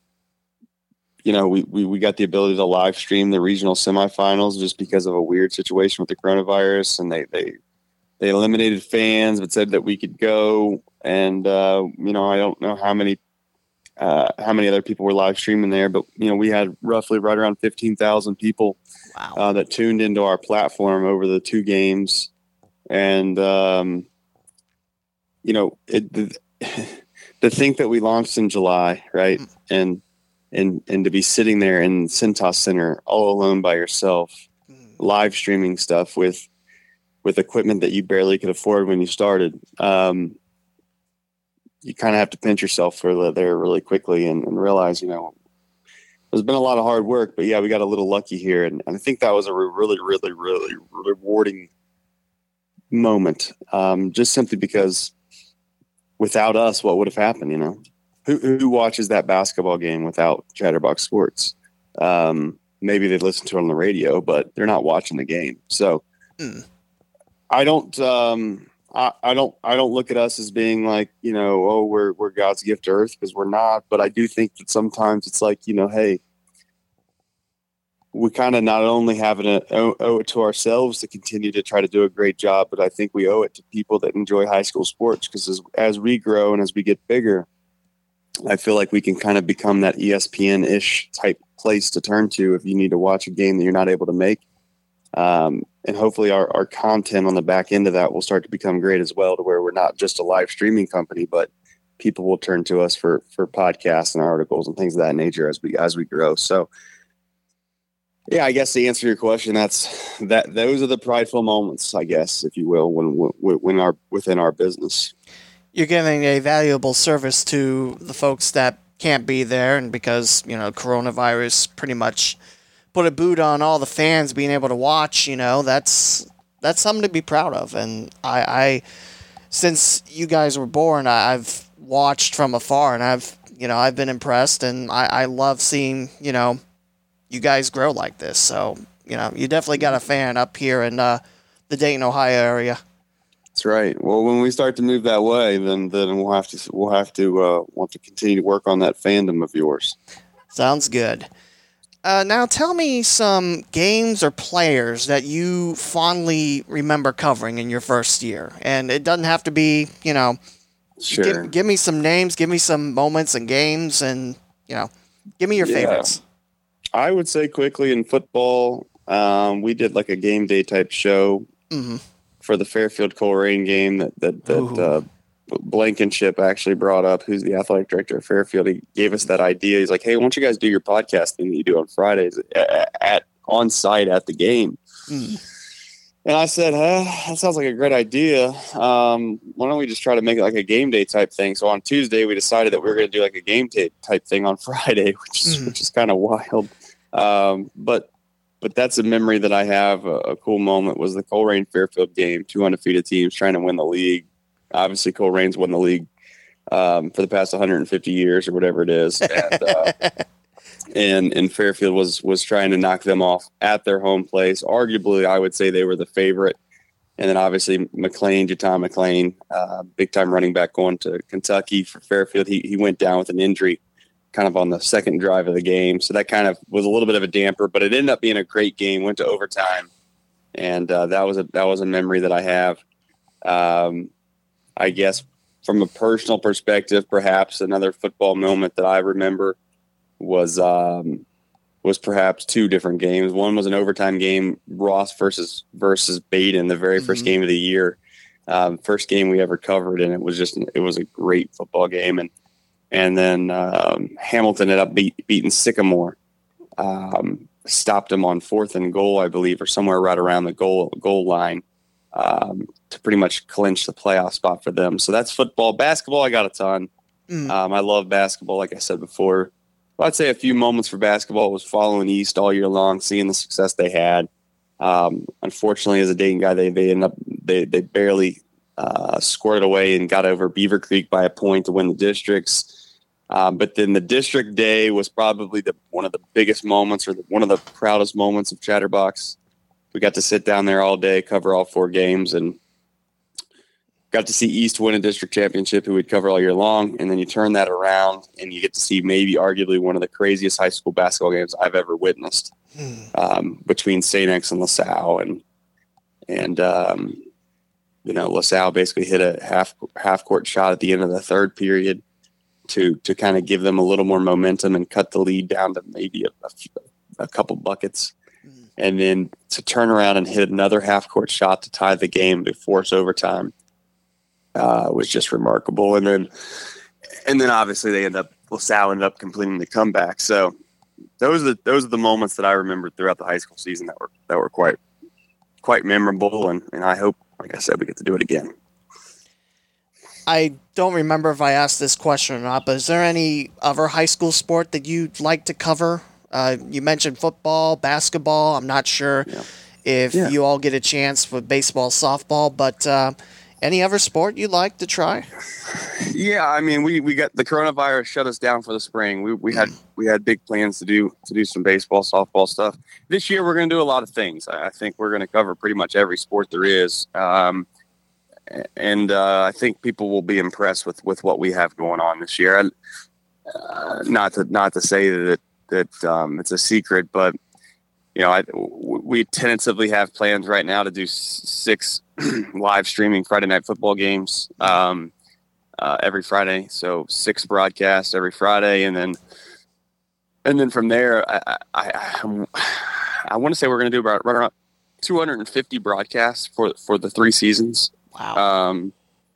you know, we, we we got the ability to live stream the regional semifinals just because of a weird situation with the coronavirus, and they they they eliminated fans, but said that we could go. And uh, you know, I don't know how many uh, how many other people were live streaming there, but you know, we had roughly right around fifteen thousand people Wow. uh, that tuned into our platform over the two games. And, um, you know, it, the, to think that we launched in July, right. And, and, and to be sitting there in Cintas Center all alone by yourself, live streaming stuff with, with equipment that you barely could afford when you started. Um, you kind of have to pinch yourself for there really quickly and, and realize, you know, there's been a lot of hard work, but yeah, we got a little lucky here. And, and I think that was a re- really, really, really rewarding moment. Um, just simply because without us, what would have happened? You know, who, who watches that basketball game without Chatterbox Sports? Um, maybe they listen to it on the radio, but they're not watching the game. So Mm. I don't, um, I, I don't, I don't look at us as being like, you know, oh, we're, we're God's gift to earth, because we're not. But I do think that sometimes it's like, you know, hey, we kind of not only have it owe, owe it to ourselves to continue to try to do a great job, but I think we owe it to people that enjoy high school sports, because as, as we grow and as we get bigger, I feel like we can kind of become that E S P N-ish type place to turn to if you need to watch a game that you're not able to make. Um, and hopefully our, our content on the back end of that will start to become great as well, to where we're not just a live streaming company, but people will turn to us for, for podcasts and articles and things of that nature as we, as we grow. So yeah, I guess to answer your question, that's that. Those are the prideful moments, I guess, if you will, when, when, when our, within our business. You're giving a valuable service to the folks that can't be there, and because, you know, coronavirus pretty much put a boot on all the fans being able to watch, you know, that's that's something to be proud of. And I, I since you guys were born, I, I've watched from afar, and I've, you know, I've been impressed, and I, I love seeing, you know, you guys grow like this. So, you know, you definitely got a fan up here in uh, the Dayton, Ohio area. That's right. Well, when we start to move that way, then then we'll have to we'll have to uh, want to continue to work on that fandom of yours. Sounds good. Uh, now tell me some games or players that you fondly remember covering in your first year. And it doesn't have to be, you know, Sure. give, give me some names, give me some moments and games, and, you know, give me your Yeah. favorites. I would say quickly in football, um, we did like a game day type show Mm-hmm. for the Fairfield Coleraine game that that, that uh, Blankenship actually brought up, who's the athletic director of Fairfield. He gave us that idea. He's like, hey, why don't you guys do your podcast thing that you do on Fridays at, at on site at the game? Mm. And I said, huh, that sounds like a great idea. Um, why don't we just try to make it like a game day type thing? So on Tuesday, we decided that we were going to do like a game day type thing on Friday, which is, Mm. which is kind of wild. Um, but but that's a memory that I have. A, a cool moment was the Coleraine Fairfield game, two undefeated teams trying to win the league. Obviously, Colerane's won the league um, for the past one hundred fifty years or whatever it is. And, uh, and and Fairfield was was trying to knock them off at their home place. Arguably, I would say they were the favorite. And then obviously McLean, Jaton McLean, uh, big time running back going to Kentucky for Fairfield. He he went down with an injury kind of on the second drive of the game. So that kind of was a little bit of a damper, but it ended up being a great game, went to overtime. And uh, that was a, that was a memory that I have. Um, I guess from a personal perspective, perhaps another football moment that I remember was, um, was perhaps two different games. One was an overtime game, Ross versus, versus Baden, the very first Mm-hmm. game of the year. Um, first game we ever covered. And it was just, it was a great football game. And, And then um, Hamilton ended up beat, beating Sycamore, um, stopped them on fourth and goal, I believe, or somewhere right around the goal goal line um, to pretty much clinch the playoff spot for them. So that's football. Basketball, I got a ton. Mm. Um, I love basketball, like I said before. Well, I'd say a few moments for basketball was following East all year long, seeing the success they had. Um, unfortunately, as a Dayton guy, they they ended up they they barely uh, scored away and got over Beaver Creek by a point to win the districts. Um, but then the district day was probably the one of the biggest moments, or the, one of the proudest moments of Chatterbox. We got to sit down there all day, cover all four games, and got to see East win a district championship, who we'd cover all year long. And then you turn that around, and you get to see maybe arguably one of the craziest high school basketball games I've ever witnessed, um, between Saint X and LaSalle, and and um, you know, LaSalle basically hit a half half court shot at the end of the third period to to kind of give them a little more momentum and cut the lead down to maybe a, a, a couple buckets. Mm. And then to turn around and hit another half-court shot to tie the game before it's overtime uh, was just remarkable. And then and then obviously they end up, LaSalle ended up completing the comeback. So those are the, those are the moments that I remembered throughout the high school season that were that were quite quite memorable. And, and I hope, like I said, we get to do it again. I don't remember if I asked this question or not, but is there any other high school sport that you'd like to cover? Uh, you mentioned football, basketball. I'm not sure Yeah. if Yeah. you all get a chance with baseball, softball, but uh, any other sport you'd like to try? Yeah, I mean, we, we got the coronavirus shut us down for the spring. We we had we had big plans to do to do some baseball, softball stuff. This year, we're going to do a lot of things. I I think we're going to cover pretty much every sport there is. Um, And uh, I think people will be impressed with, with what we have going on this year. And, uh, not to not to say that that um, it's a secret, but you know, I, we tentatively have plans right now to do six live streaming Friday night football games um, uh, every Friday. So six broadcasts every Friday, and then and then from there, I I, I, I want to say we're going to do about right around two hundred fifty broadcasts for for the three seasons. Wow. Um,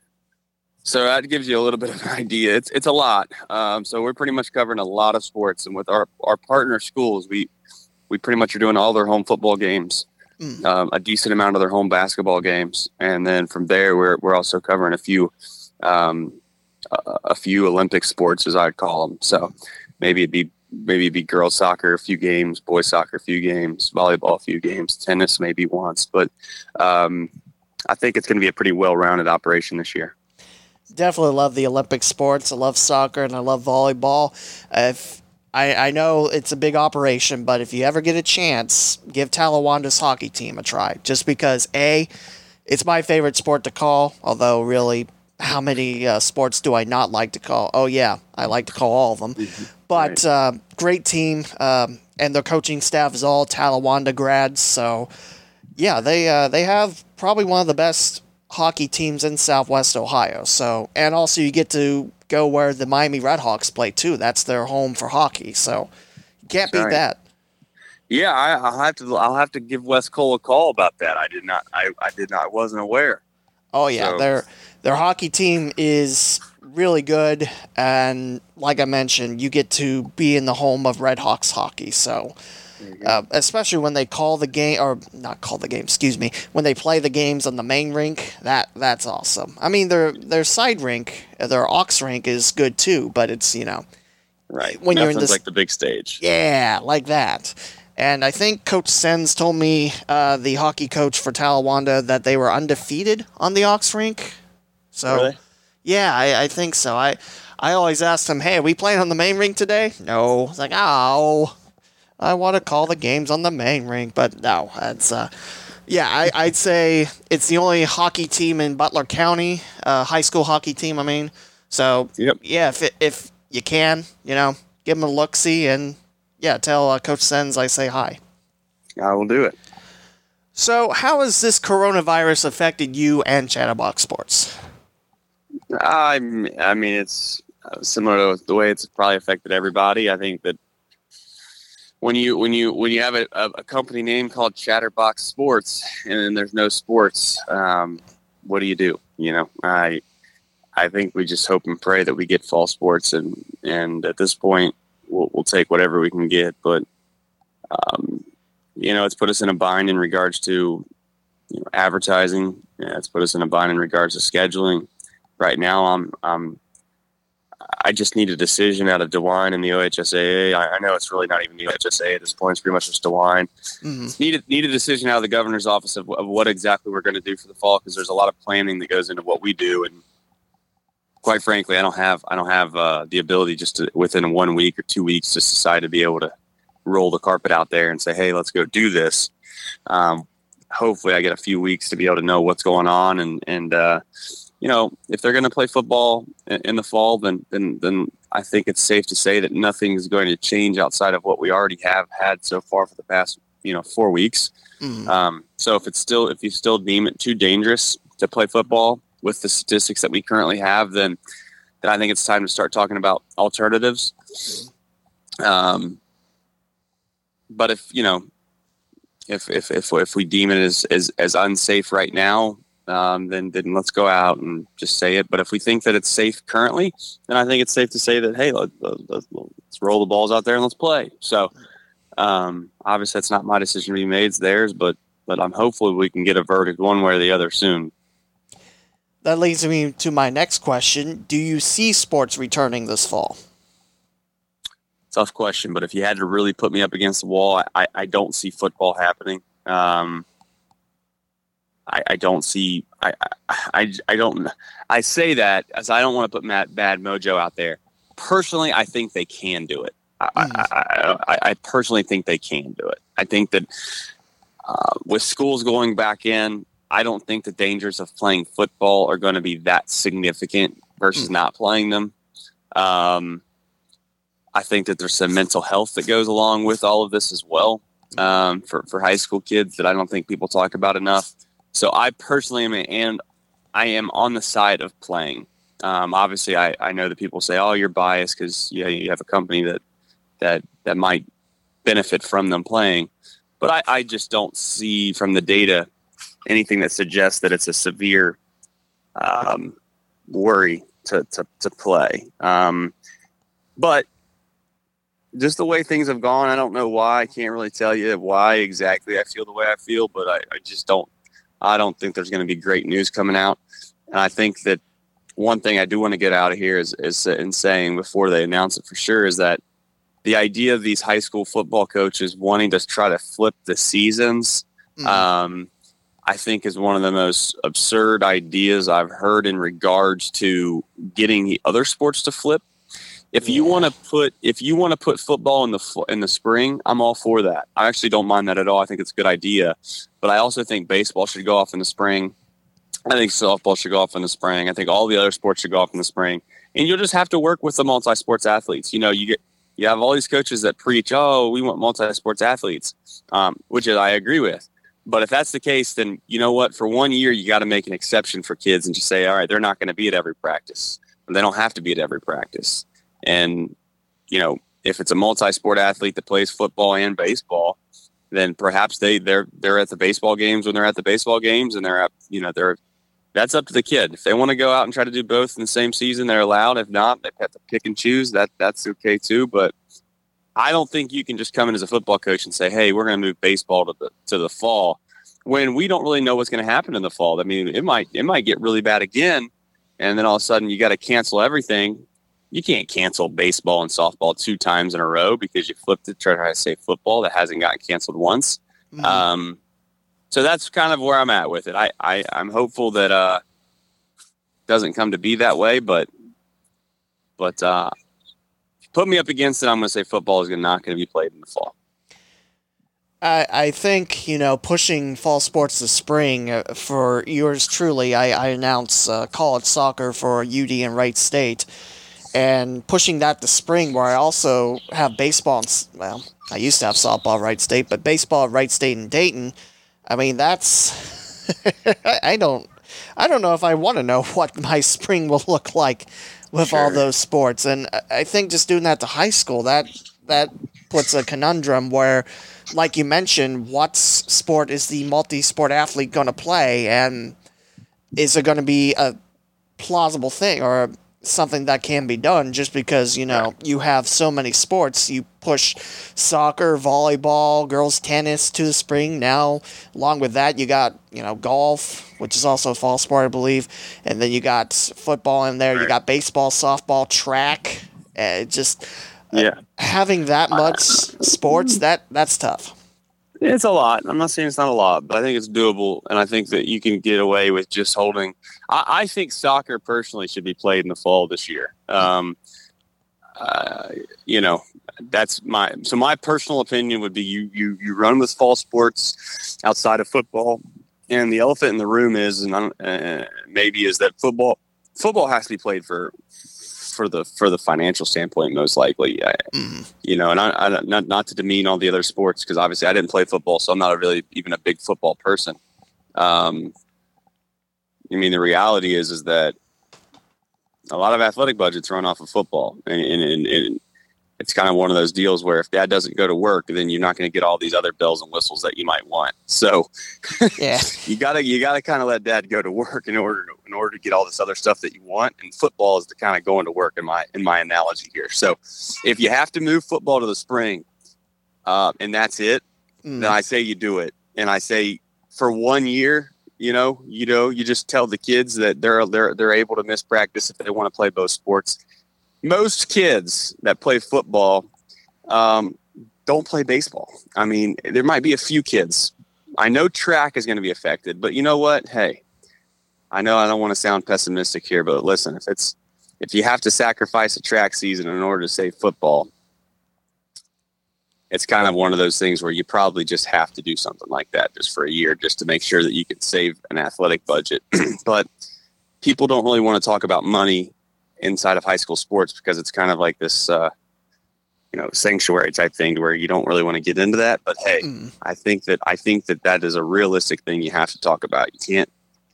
so that gives you a little bit of an idea. It's it's a lot. Um, so we're pretty much covering a lot of sports, and with our, our partner schools, we we pretty much are doing all their home football games, mm. um, a decent amount of their home basketball games, and then from there we're we're also covering a few um, a, a few Olympic sports, as I'd call them. So maybe it'd be maybe it'd be girls soccer a few games, boys soccer a few games, volleyball a few games, tennis maybe once, but. Um, I think it's going to be a pretty well-rounded operation this year. Definitely love the Olympic sports. I love soccer and I love volleyball. If I, I know it's a big operation, but if you ever get a chance, give Talawanda's hockey team a try. Just because, A, it's my favorite sport to call, although really, how many uh, sports do I not like to call? Oh, yeah, I like to call all of them. But Right. uh, great team, um, and their coaching staff is all Talawanda grads, so... Yeah, they uh, they have probably one of the best hockey teams in Southwest Ohio. So, and also you get to go where the Miami Redhawks play too. That's their home for hockey. So, you can't beat Right. that. Yeah, I, I'll have to. I'll have to give West Cole a call about that. I did not. I, I did not. Wasn't aware. Oh yeah, So- their their hockey team is really good, and like I mentioned, you get to be in the home of Redhawks hockey. So. Uh, especially when they call the game, or not call the game, excuse me, when they play the games on the main rink, that that's awesome. I mean, their their side rink, their aux rink is good too, but it's, you know, Right. When you're in Nothing's this- like the big stage. yeah, like that. And I think Coach Sens told me, uh, the hockey coach for Talawanda, that they were undefeated on the aux rink. So, Were they? yeah, I, I think so. I I always asked him, hey, are we playing on the main rink today? No. It's like, oh, I want to call the games on the main rink, but no, that's uh, Yeah, I, I'd say it's the only hockey team in Butler County, uh, high school hockey team. I mean, so Yep. yeah, if it, if you can, you know, give them a look see, and yeah, tell uh, Coach Sens I say hi. I will do it. So, how has this coronavirus affected you and Chatterbox Sports? I, I mean, it's similar to the way it's probably affected everybody. I think that when you when you when you have a, a company name called Chatterbox Sports and then there's no sports, um, what do you do? You know, I I think we just hope and pray that we get fall sports, and and at this point, we'll, we'll take whatever we can get. But um, you know, it's put us in a bind in regards to you know advertising. Yeah, it's put us in a bind in regards to scheduling. Right now, I'm I'm I just need a decision out of DeWine and the O H S A A. I, I know it's really not even the O H S A A at this point. It's pretty much just DeWine. Mm-hmm. Need, a, need a decision out of the governor's office of, of what exactly we're going to do for the fall, because there's a lot of planning that goes into what we do. And quite frankly, I don't have I don't have uh, the ability just to, within one week or two weeks, just decide to be able to roll the carpet out there and say, hey, let's go do this. Um, hopefully I get a few weeks to be able to know what's going on. And, and uh, you know, if they're going to play football in, in the fall, then, then then I think it's safe to say that nothing is going to change outside of what we already have had so far for the past, you know, four weeks. Mm-hmm. Um, so if it's still if you still deem it too dangerous to play football with the statistics that we currently have, then then I think it's time to start talking about alternatives. Um, but if you know, if if if if we deem it as as, as unsafe right now, um, then then let's go out and just say it. But if we think that it's safe currently, then I think it's safe to say that hey, let, let, let's roll the balls out there and let's play. So um, obviously, that's not my decision to be made; it's theirs. But but I'm hopeful we can get a verdict one way or the other soon. That leads me to my next question. Do you see sports returning this fall? Tough question, but if you had to really put me up against the wall, I, I don't see football happening. Um, I, I don't see. I, I I don't. I say that as I don't want to put Matt bad mojo out there. Personally, I think they can do it. I, mm. I, I, I personally think they can do it. I think that uh, with schools going back in, I don't think the dangers of playing football are going to be that significant versus mm. not playing them. Um, I think that there's some mental health that goes along with all of this as well um, for, for high school kids that I don't think people talk about enough. So I personally am, and I am on the side of playing. Um, obviously, I, I know that people say, oh, you're biased because you, know, you have a company that, that, that might benefit from them playing. But I, I just don't see from the data anything that suggests that it's a severe um, worry to, to, to play. Um, but just the way things have gone, I don't know why. I can't really tell you why exactly I feel the way I feel, but I, I just don't. I don't think there's going to be great news coming out. And I think that one thing I do want to get out of here is, is in saying before they announce it for sure is that the idea of these high school football coaches wanting to try to flip the seasons, mm-hmm. um, I think is one of the most absurd ideas I've heard in regards to getting the other sports to flip. If you want to put if you want to put football in the in the spring, I'm all for that. I actually don't mind that at all. I think it's a good idea. But I also think baseball should go off in the spring. I think softball should go off in the spring. I think all the other sports should go off in the spring. And you'll just have to work with the multi-sports athletes. You know, you get you have all these coaches that preach, oh, we want multi-sports athletes, um, which I agree with. But if that's the case, then you know what? For one year, you got to make an exception for kids and just say, all right, they're not going to be at every practice. They don't have to be at every practice. And, you know, if it's a multi-sport athlete that plays football and baseball, then perhaps they, they're they're at the baseball games when they're at the baseball games, and they're at, you know, they're that's up to the kid. If they want to go out and try to do both in the same season, they're allowed. If not, they have to pick and choose. That that's okay too. But I don't think you can just come in as a football coach and say, hey, we're going to move baseball to the to the fall when we don't really know what's going to happen in the fall. I mean, it might it might get really bad again, and then all of a sudden you got to cancel everything. You can't cancel baseball and softball two times in a row because you flipped it to try to say football that hasn't gotten canceled once. Mm-hmm. Um, so that's kind of where I'm at with it. I, I, I'm hopeful that uh, it doesn't come to be that way, but but uh, put me up against it, I'm going to say football is not going to be played in the fall. I, I think, you know, pushing fall sports to spring uh, for yours truly, I, I announce uh, college soccer for U D and Wright State, and pushing that to spring where I also have baseball, and, well, I used to have softball at Wright State, but baseball at Wright State and Dayton, I mean, that's, I don't, I don't know if I want to know what my spring will look like with Sure. all those sports, and I think just doing that to high school, that, that puts a conundrum where, like you mentioned, what sport is the multi-sport athlete going to play, and is it going to be a plausible thing or something that can be done just because, you know, you have so many sports. You push soccer, volleyball, girls tennis to the spring. Now, along with that, you got, you know, golf, which is also a fall sport, I believe, and then you got football in there. Right. You got baseball, softball, track. Uh, just yeah, uh, having that much sports, that that's tough. It's a lot. I'm not saying it's not a lot, but I think it's doable, and I think that you can get away with just holding. I, I think soccer personally should be played in the fall this year. Um, uh, you know, that's my so my personal opinion would be you you you run with fall sports outside of football, and the elephant in the room is, and I don't, uh, maybe is that football football has to be played for. for the for the financial standpoint, most likely, I, mm. you know, and I, I not not to demean all the other sports, because obviously I didn't play football, so I'm not a really even a big football person. Um, I mean, the reality is is that a lot of athletic budgets run off of football, and, and, and it's kind of one of those deals where if dad doesn't go to work, then you're not going to get all these other bells and whistles that you might want. So, yeah, you gotta you gotta kind of let dad go to work in order to, in order to get all this other stuff that you want. And football is the kind of going to work in my in my analogy here. So, if you have to move football to the spring, uh, and that's it, mm. then I say you do it. And I say for one year, you know, you know, you just tell the kids that they're they're they're able to miss practice if they want to play both sports. Most kids that play football um, don't play baseball. I mean, there might be a few kids. I know track is going to be affected, but you know what? Hey, I know I don't want to sound pessimistic here, but listen, if it's if you have to sacrifice a track season in order to save football, it's kind of one of those things where you probably just have to do something like that just for a year, just to make sure that you can save an athletic budget. But people don't really want to talk about money inside of high school sports because it's kind of like this, uh, you know, sanctuary type thing where you don't really want to get into that. But hey, mm. I think that I think that that is a realistic thing you have to talk about. You can't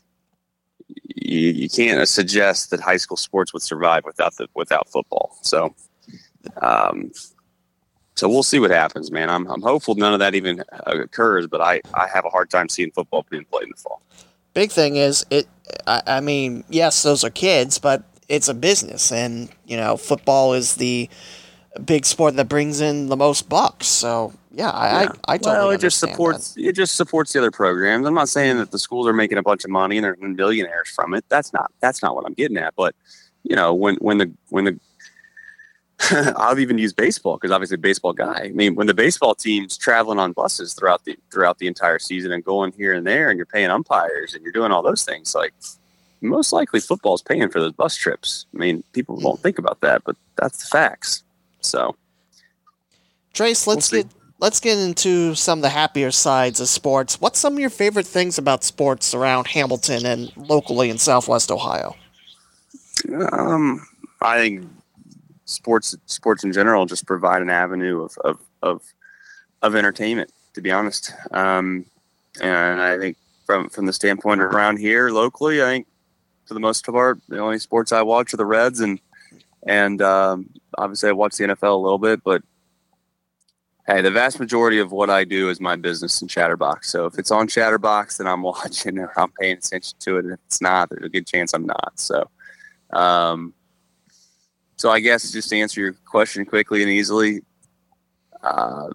you, you can't suggest that high school sports would survive without the without football. So, um, so we'll see what happens, man. I'm I'm hopeful none of that even occurs, but I, I have a hard time seeing football being played in the fall. Big thing is it. I, I mean, yes, those are kids, but it's a business, and you know, football is the big sport that brings in the most bucks. So yeah, I yeah. I, I totally well, it understand just supports that. It just supports the other programs. I'm not saying that the schools are making a bunch of money and they're millionaires from it. That's not that's not what I'm getting at. But you know, when when the when the I'll even use baseball because obviously baseball guy. I mean, when the baseball team's traveling on buses throughout the throughout the entire season and going here and there, and you're paying umpires and you're doing all those things, like. Most likely football's paying for those bus trips. I mean, people won't think about that, but that's the facts. So, Trace, let's we'll get let's get into some of the happier sides of sports. What's some of your favorite things about sports around Hamilton and locally in Southwest Ohio? Um, I think sports sports in general just provide an avenue of of of, of entertainment, to be honest. Um, and I think from from the standpoint around here locally, I think. For the most part, the only sports I watch are the Reds, and and um, obviously I watch the N F L a little bit. But hey, the vast majority of what I do is my business in Chatterbox. So if it's on Chatterbox, then I'm watching or I'm paying attention to it. And if it's not, there's a good chance I'm not. So, um, so I guess just to answer your question quickly and easily, um,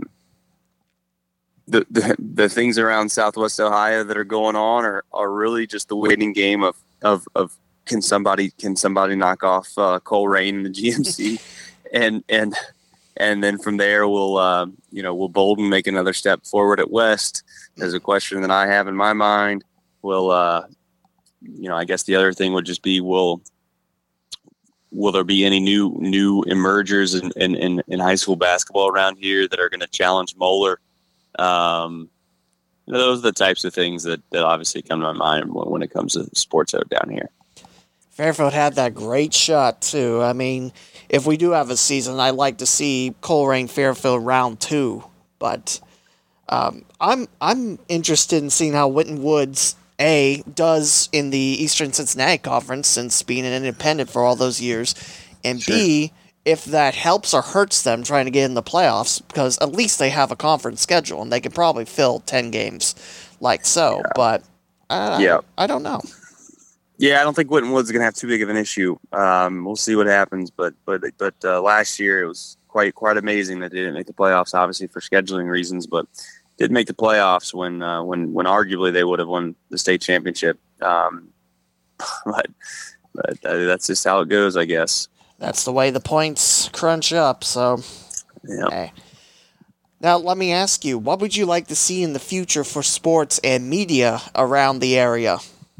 the, the the things around Southwest Ohio that are going on are are really just the waiting game of. Of, of can somebody can somebody knock off uh, Cole Rain in the G M C, and and and then from there we'll uh, you know we'll Bolden make another step forward at West. There's a question that I have in my mind. Will uh, you know I guess the other thing would just be will will there be any new new emergers in in, in, in high school basketball around here that are going to challenge Moeller Um, those are the types of things that, that obviously come to my mind when it comes to sports out down here. Fairfield had that great shot, too. I mean, if we do have a season, I'd like to see Coleraine Fairfield round two. But um, I'm I'm interested in seeing how Winton Woods, A, does in the Eastern Cincinnati Conference since being an independent for all those years, and sure. B, if that helps or hurts them trying to get in the playoffs, because at least they have a conference schedule, and they can probably fill ten games like so. Yeah. But uh, yeah. I, I don't know. Yeah, I don't think Winton Woods is going to have too big of an issue. Um, we'll see what happens, but but but uh, last year it was quite quite amazing that they didn't make the playoffs, obviously for scheduling reasons, but did make the playoffs when uh, when when arguably they would have won the state championship. Um, but but uh, that's just how it goes, I guess. That's the way the points crunch up. So, yeah. Okay. Now, let me ask you, what would you like to see in the future for sports and media around the area?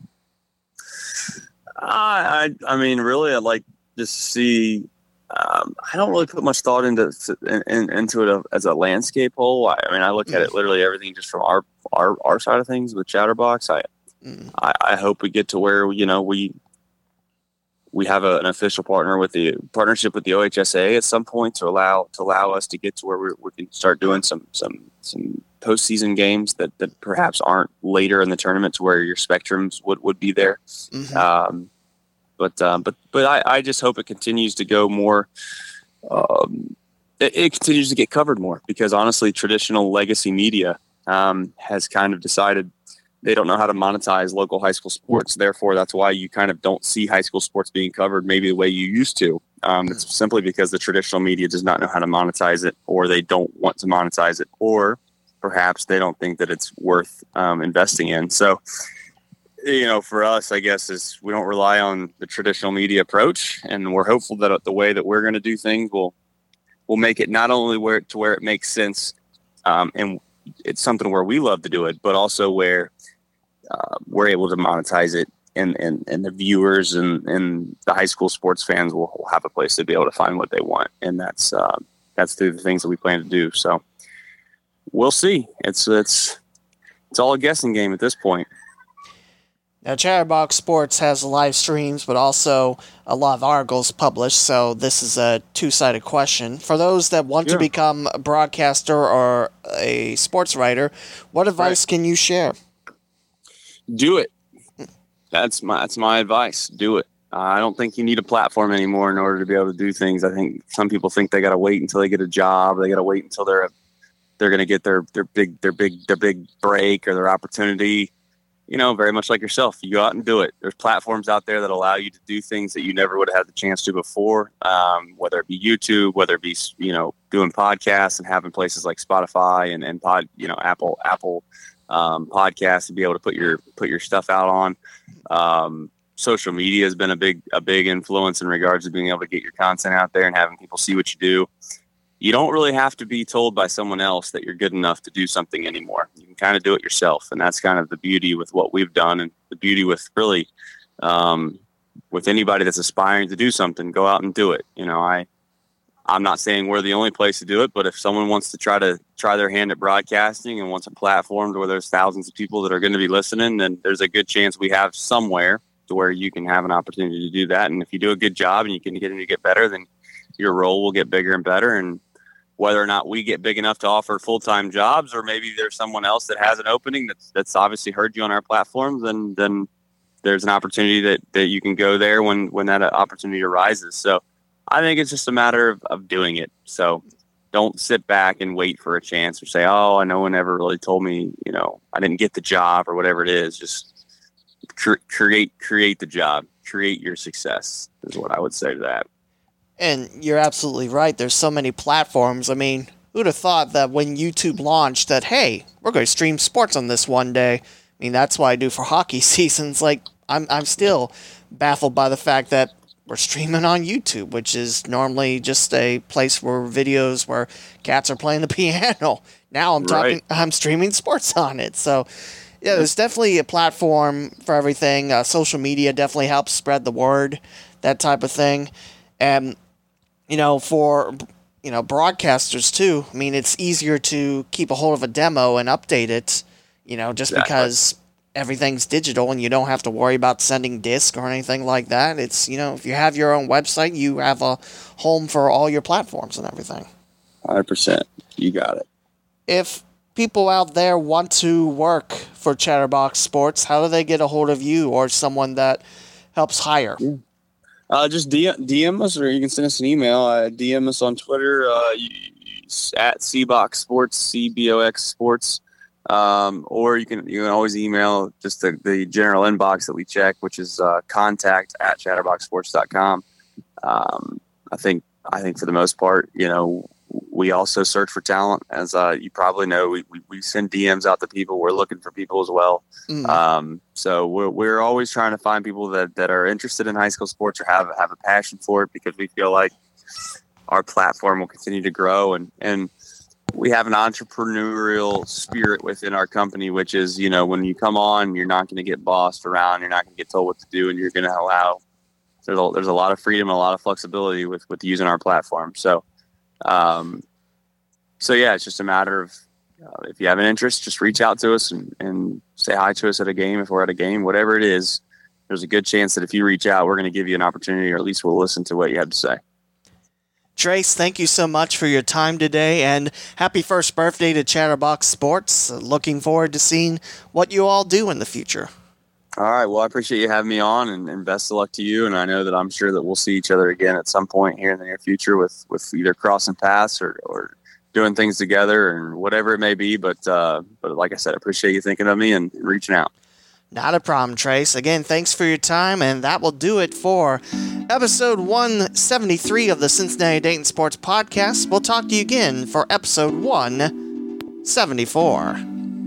I, I, I mean, really, I'd like to see. Um, I don't really put much thought into in, in, into it as a landscape whole. I, I mean, I look mm. at it literally everything just from our our, our side of things with Chatterbox. I, mm. I I hope we get to where you know we we have a, an official partner with the partnership with the O H S A at some point to allow to allow us to get to where we we can start doing some some some postseason games that, that perhaps aren't later in the tournament to where your spectrums would, would be there. Mm-hmm. Um, But um, but but I, I just hope it continues to go more. Um, it, it continues to get covered more because honestly, traditional legacy media um, has kind of decided they don't know how to monetize local high school sports. Therefore, that's why you kind of don't see high school sports being covered maybe the way you used to. Um, it's simply because the traditional media does not know how to monetize it, or they don't want to monetize it, or perhaps they don't think that it's worth um, investing in. So. You know, for us, I guess, is we don't rely on the traditional media approach, and we're hopeful that the way that we're going to do things will will make it not only where to where it makes sense, um, and it's something where we love to do it, but also where uh, we're able to monetize it, and and, and the viewers and, and the high school sports fans will, will have a place to be able to find what they want, and that's uh, that's through the things that we plan to do. So we'll see. It's it's it's all a guessing game at this point. Now, Chatterbox Sports has live streams, but also a lot of articles published, so this is a two-sided question. For those that want yeah. to become a broadcaster or a sports writer, what advice right. can you share? Do it. That's my that's my advice. Do it. Uh, I don't think you need a platform anymore in order to be able to do things. I think some people think they got to wait until they get a job. They got to wait until they're they're going to get their their big their big their big break or their opportunity. You know, very much like yourself, you go out and do it. There's platforms out there that allow you to do things that you never would have had the chance to before, um, whether it be YouTube, whether it be, you know, doing podcasts and having places like Spotify and, and pod, you know, Apple, Apple um, podcasts to be able to put your, put your stuff out on. Um, social media has been a big, a big influence in regards to being able to get your content out there and having people see what you do. You don't really have to be told by someone else that you're good enough to do something anymore. You can kind of do it yourself. And that's kind of the beauty with what we've done, and the beauty with really um, with anybody that's aspiring to do something, go out and do it. You know, I, I'm not saying we're the only place to do it, but if someone wants to try to try their hand at broadcasting and wants a platform where there's thousands of people that are going to be listening, then there's a good chance we have somewhere to where you can have an opportunity to do that. And if you do a good job and you can get in to get better, then your role will get bigger and better. And whether or not we get big enough to offer full-time jobs, or maybe there's someone else that has an opening that's that's obviously heard you on our platforms, then then there's an opportunity that, that you can go there when, when that opportunity arises. So I think it's just a matter of, of doing it. So don't sit back and wait for a chance or say, oh, no one ever really told me, you know, I didn't get the job or whatever it is. Just cre- create create the job, create your success is what I would say to that. And you're absolutely right. There's so many platforms. I mean, who'd have thought that when YouTube launched that, hey, we're going to stream sports on this one day. I mean, that's what I do for hockey seasons. Like, I'm I'm still baffled by the fact that we're streaming on YouTube, which is normally just a place where videos where cats are playing the piano. Now I'm talking, right. I'm streaming sports on it. So, yeah, there's definitely a platform for everything. Uh, social media definitely helps spread the word, that type of thing. And you know, for you know, broadcasters too. I mean, it's easier to keep a hold of a demo and update it, you know, just Exactly. because everything's digital and you don't have to worry about sending disc or anything like that. It's, you know, if you have your own website, you have a home for all your platforms and everything. one hundred percent. You got it. If people out there want to work for Chatterbox Sports, how do they get a hold of you or someone that helps hire? Yeah. Uh, just D M us, or you can send us an email. Uh, D M us on Twitter uh, you, you, at C box Sports, C B O X Sports, um, or you can you can always email just the, the general inbox that we check, which is uh, contact at chatterbox sports dot com. Um, I think I think for the most part, you know, we also search for talent, as uh, you probably know. We, we we send D Ms out to people. We're looking for people as well. Mm. Um, so we're we're always trying to find people that, that are interested in high school sports or have have a passion for it, because we feel like our platform will continue to grow, and and we have an entrepreneurial spirit within our company, which is, you know, when you come on, you're not going to get bossed around, you're not going to get told what to do, and you're going to allow there's a, there's a lot of freedom and a lot of flexibility with with using our platform. So. Um, so yeah, it's just a matter of, uh, if you have an interest, just reach out to us and, and say hi to us at a game. If we're at a game, whatever it is, there's a good chance that if you reach out, we're going to give you an opportunity, or at least we'll listen to what you have to say. Trace, thank you so much for your time today, and happy first birthday to Chatterbox Sports. Looking forward to seeing what you all do in the future. All right. Well, I appreciate you having me on, and, and best of luck to you. And I know that I'm sure that we'll see each other again at some point here in the near future with, with either crossing paths or, or doing things together or whatever it may be. But, uh, but like I said, I appreciate you thinking of me and reaching out. Not a problem, Trace. Again, thanks for your time, and that will do it for episode one seventy-three of the Cincinnati Dayton Sports Podcast. We'll talk to you again for episode one seventy-four.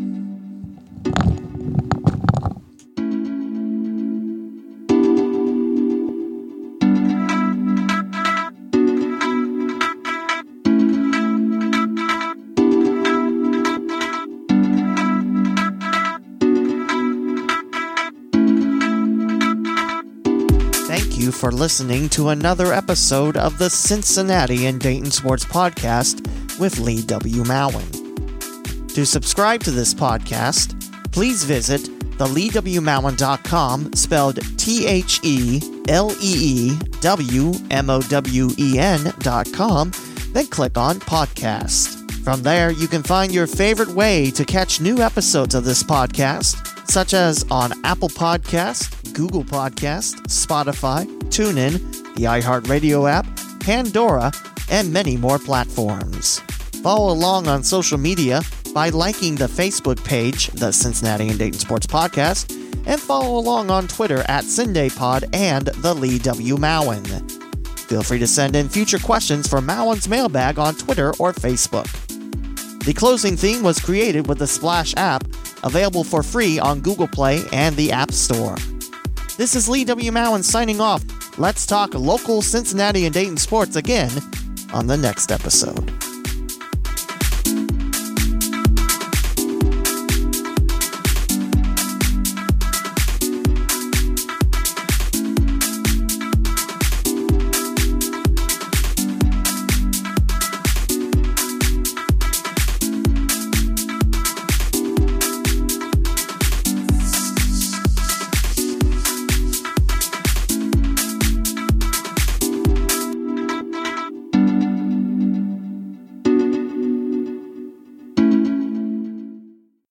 For listening to another episode of the Cincinnati and Dayton Sports Podcast with Lee W. Mowen. To subscribe to this podcast, please visit the lee w mowen dot com, spelled T H E L E E W M O W E N dot com, then click on Podcast. From there, you can find your favorite way to catch new episodes of this podcast, such as on Apple Podcasts, Google Podcasts, Spotify, TuneIn, the iHeartRadio app, Pandora, and many more platforms. Follow along on social media by liking the Facebook page, the Cincinnati and Dayton Sports Podcast, and follow along on Twitter at CinDayPod and the Lee W. Mowen. Feel free to send in future questions for Mowen's Mailbag on Twitter or Facebook. The closing theme was created with the Splash app, available for free on Google Play and the App Store. This is Lee W. Mowen signing off. Let's talk local Cincinnati and Dayton sports again on the next episode.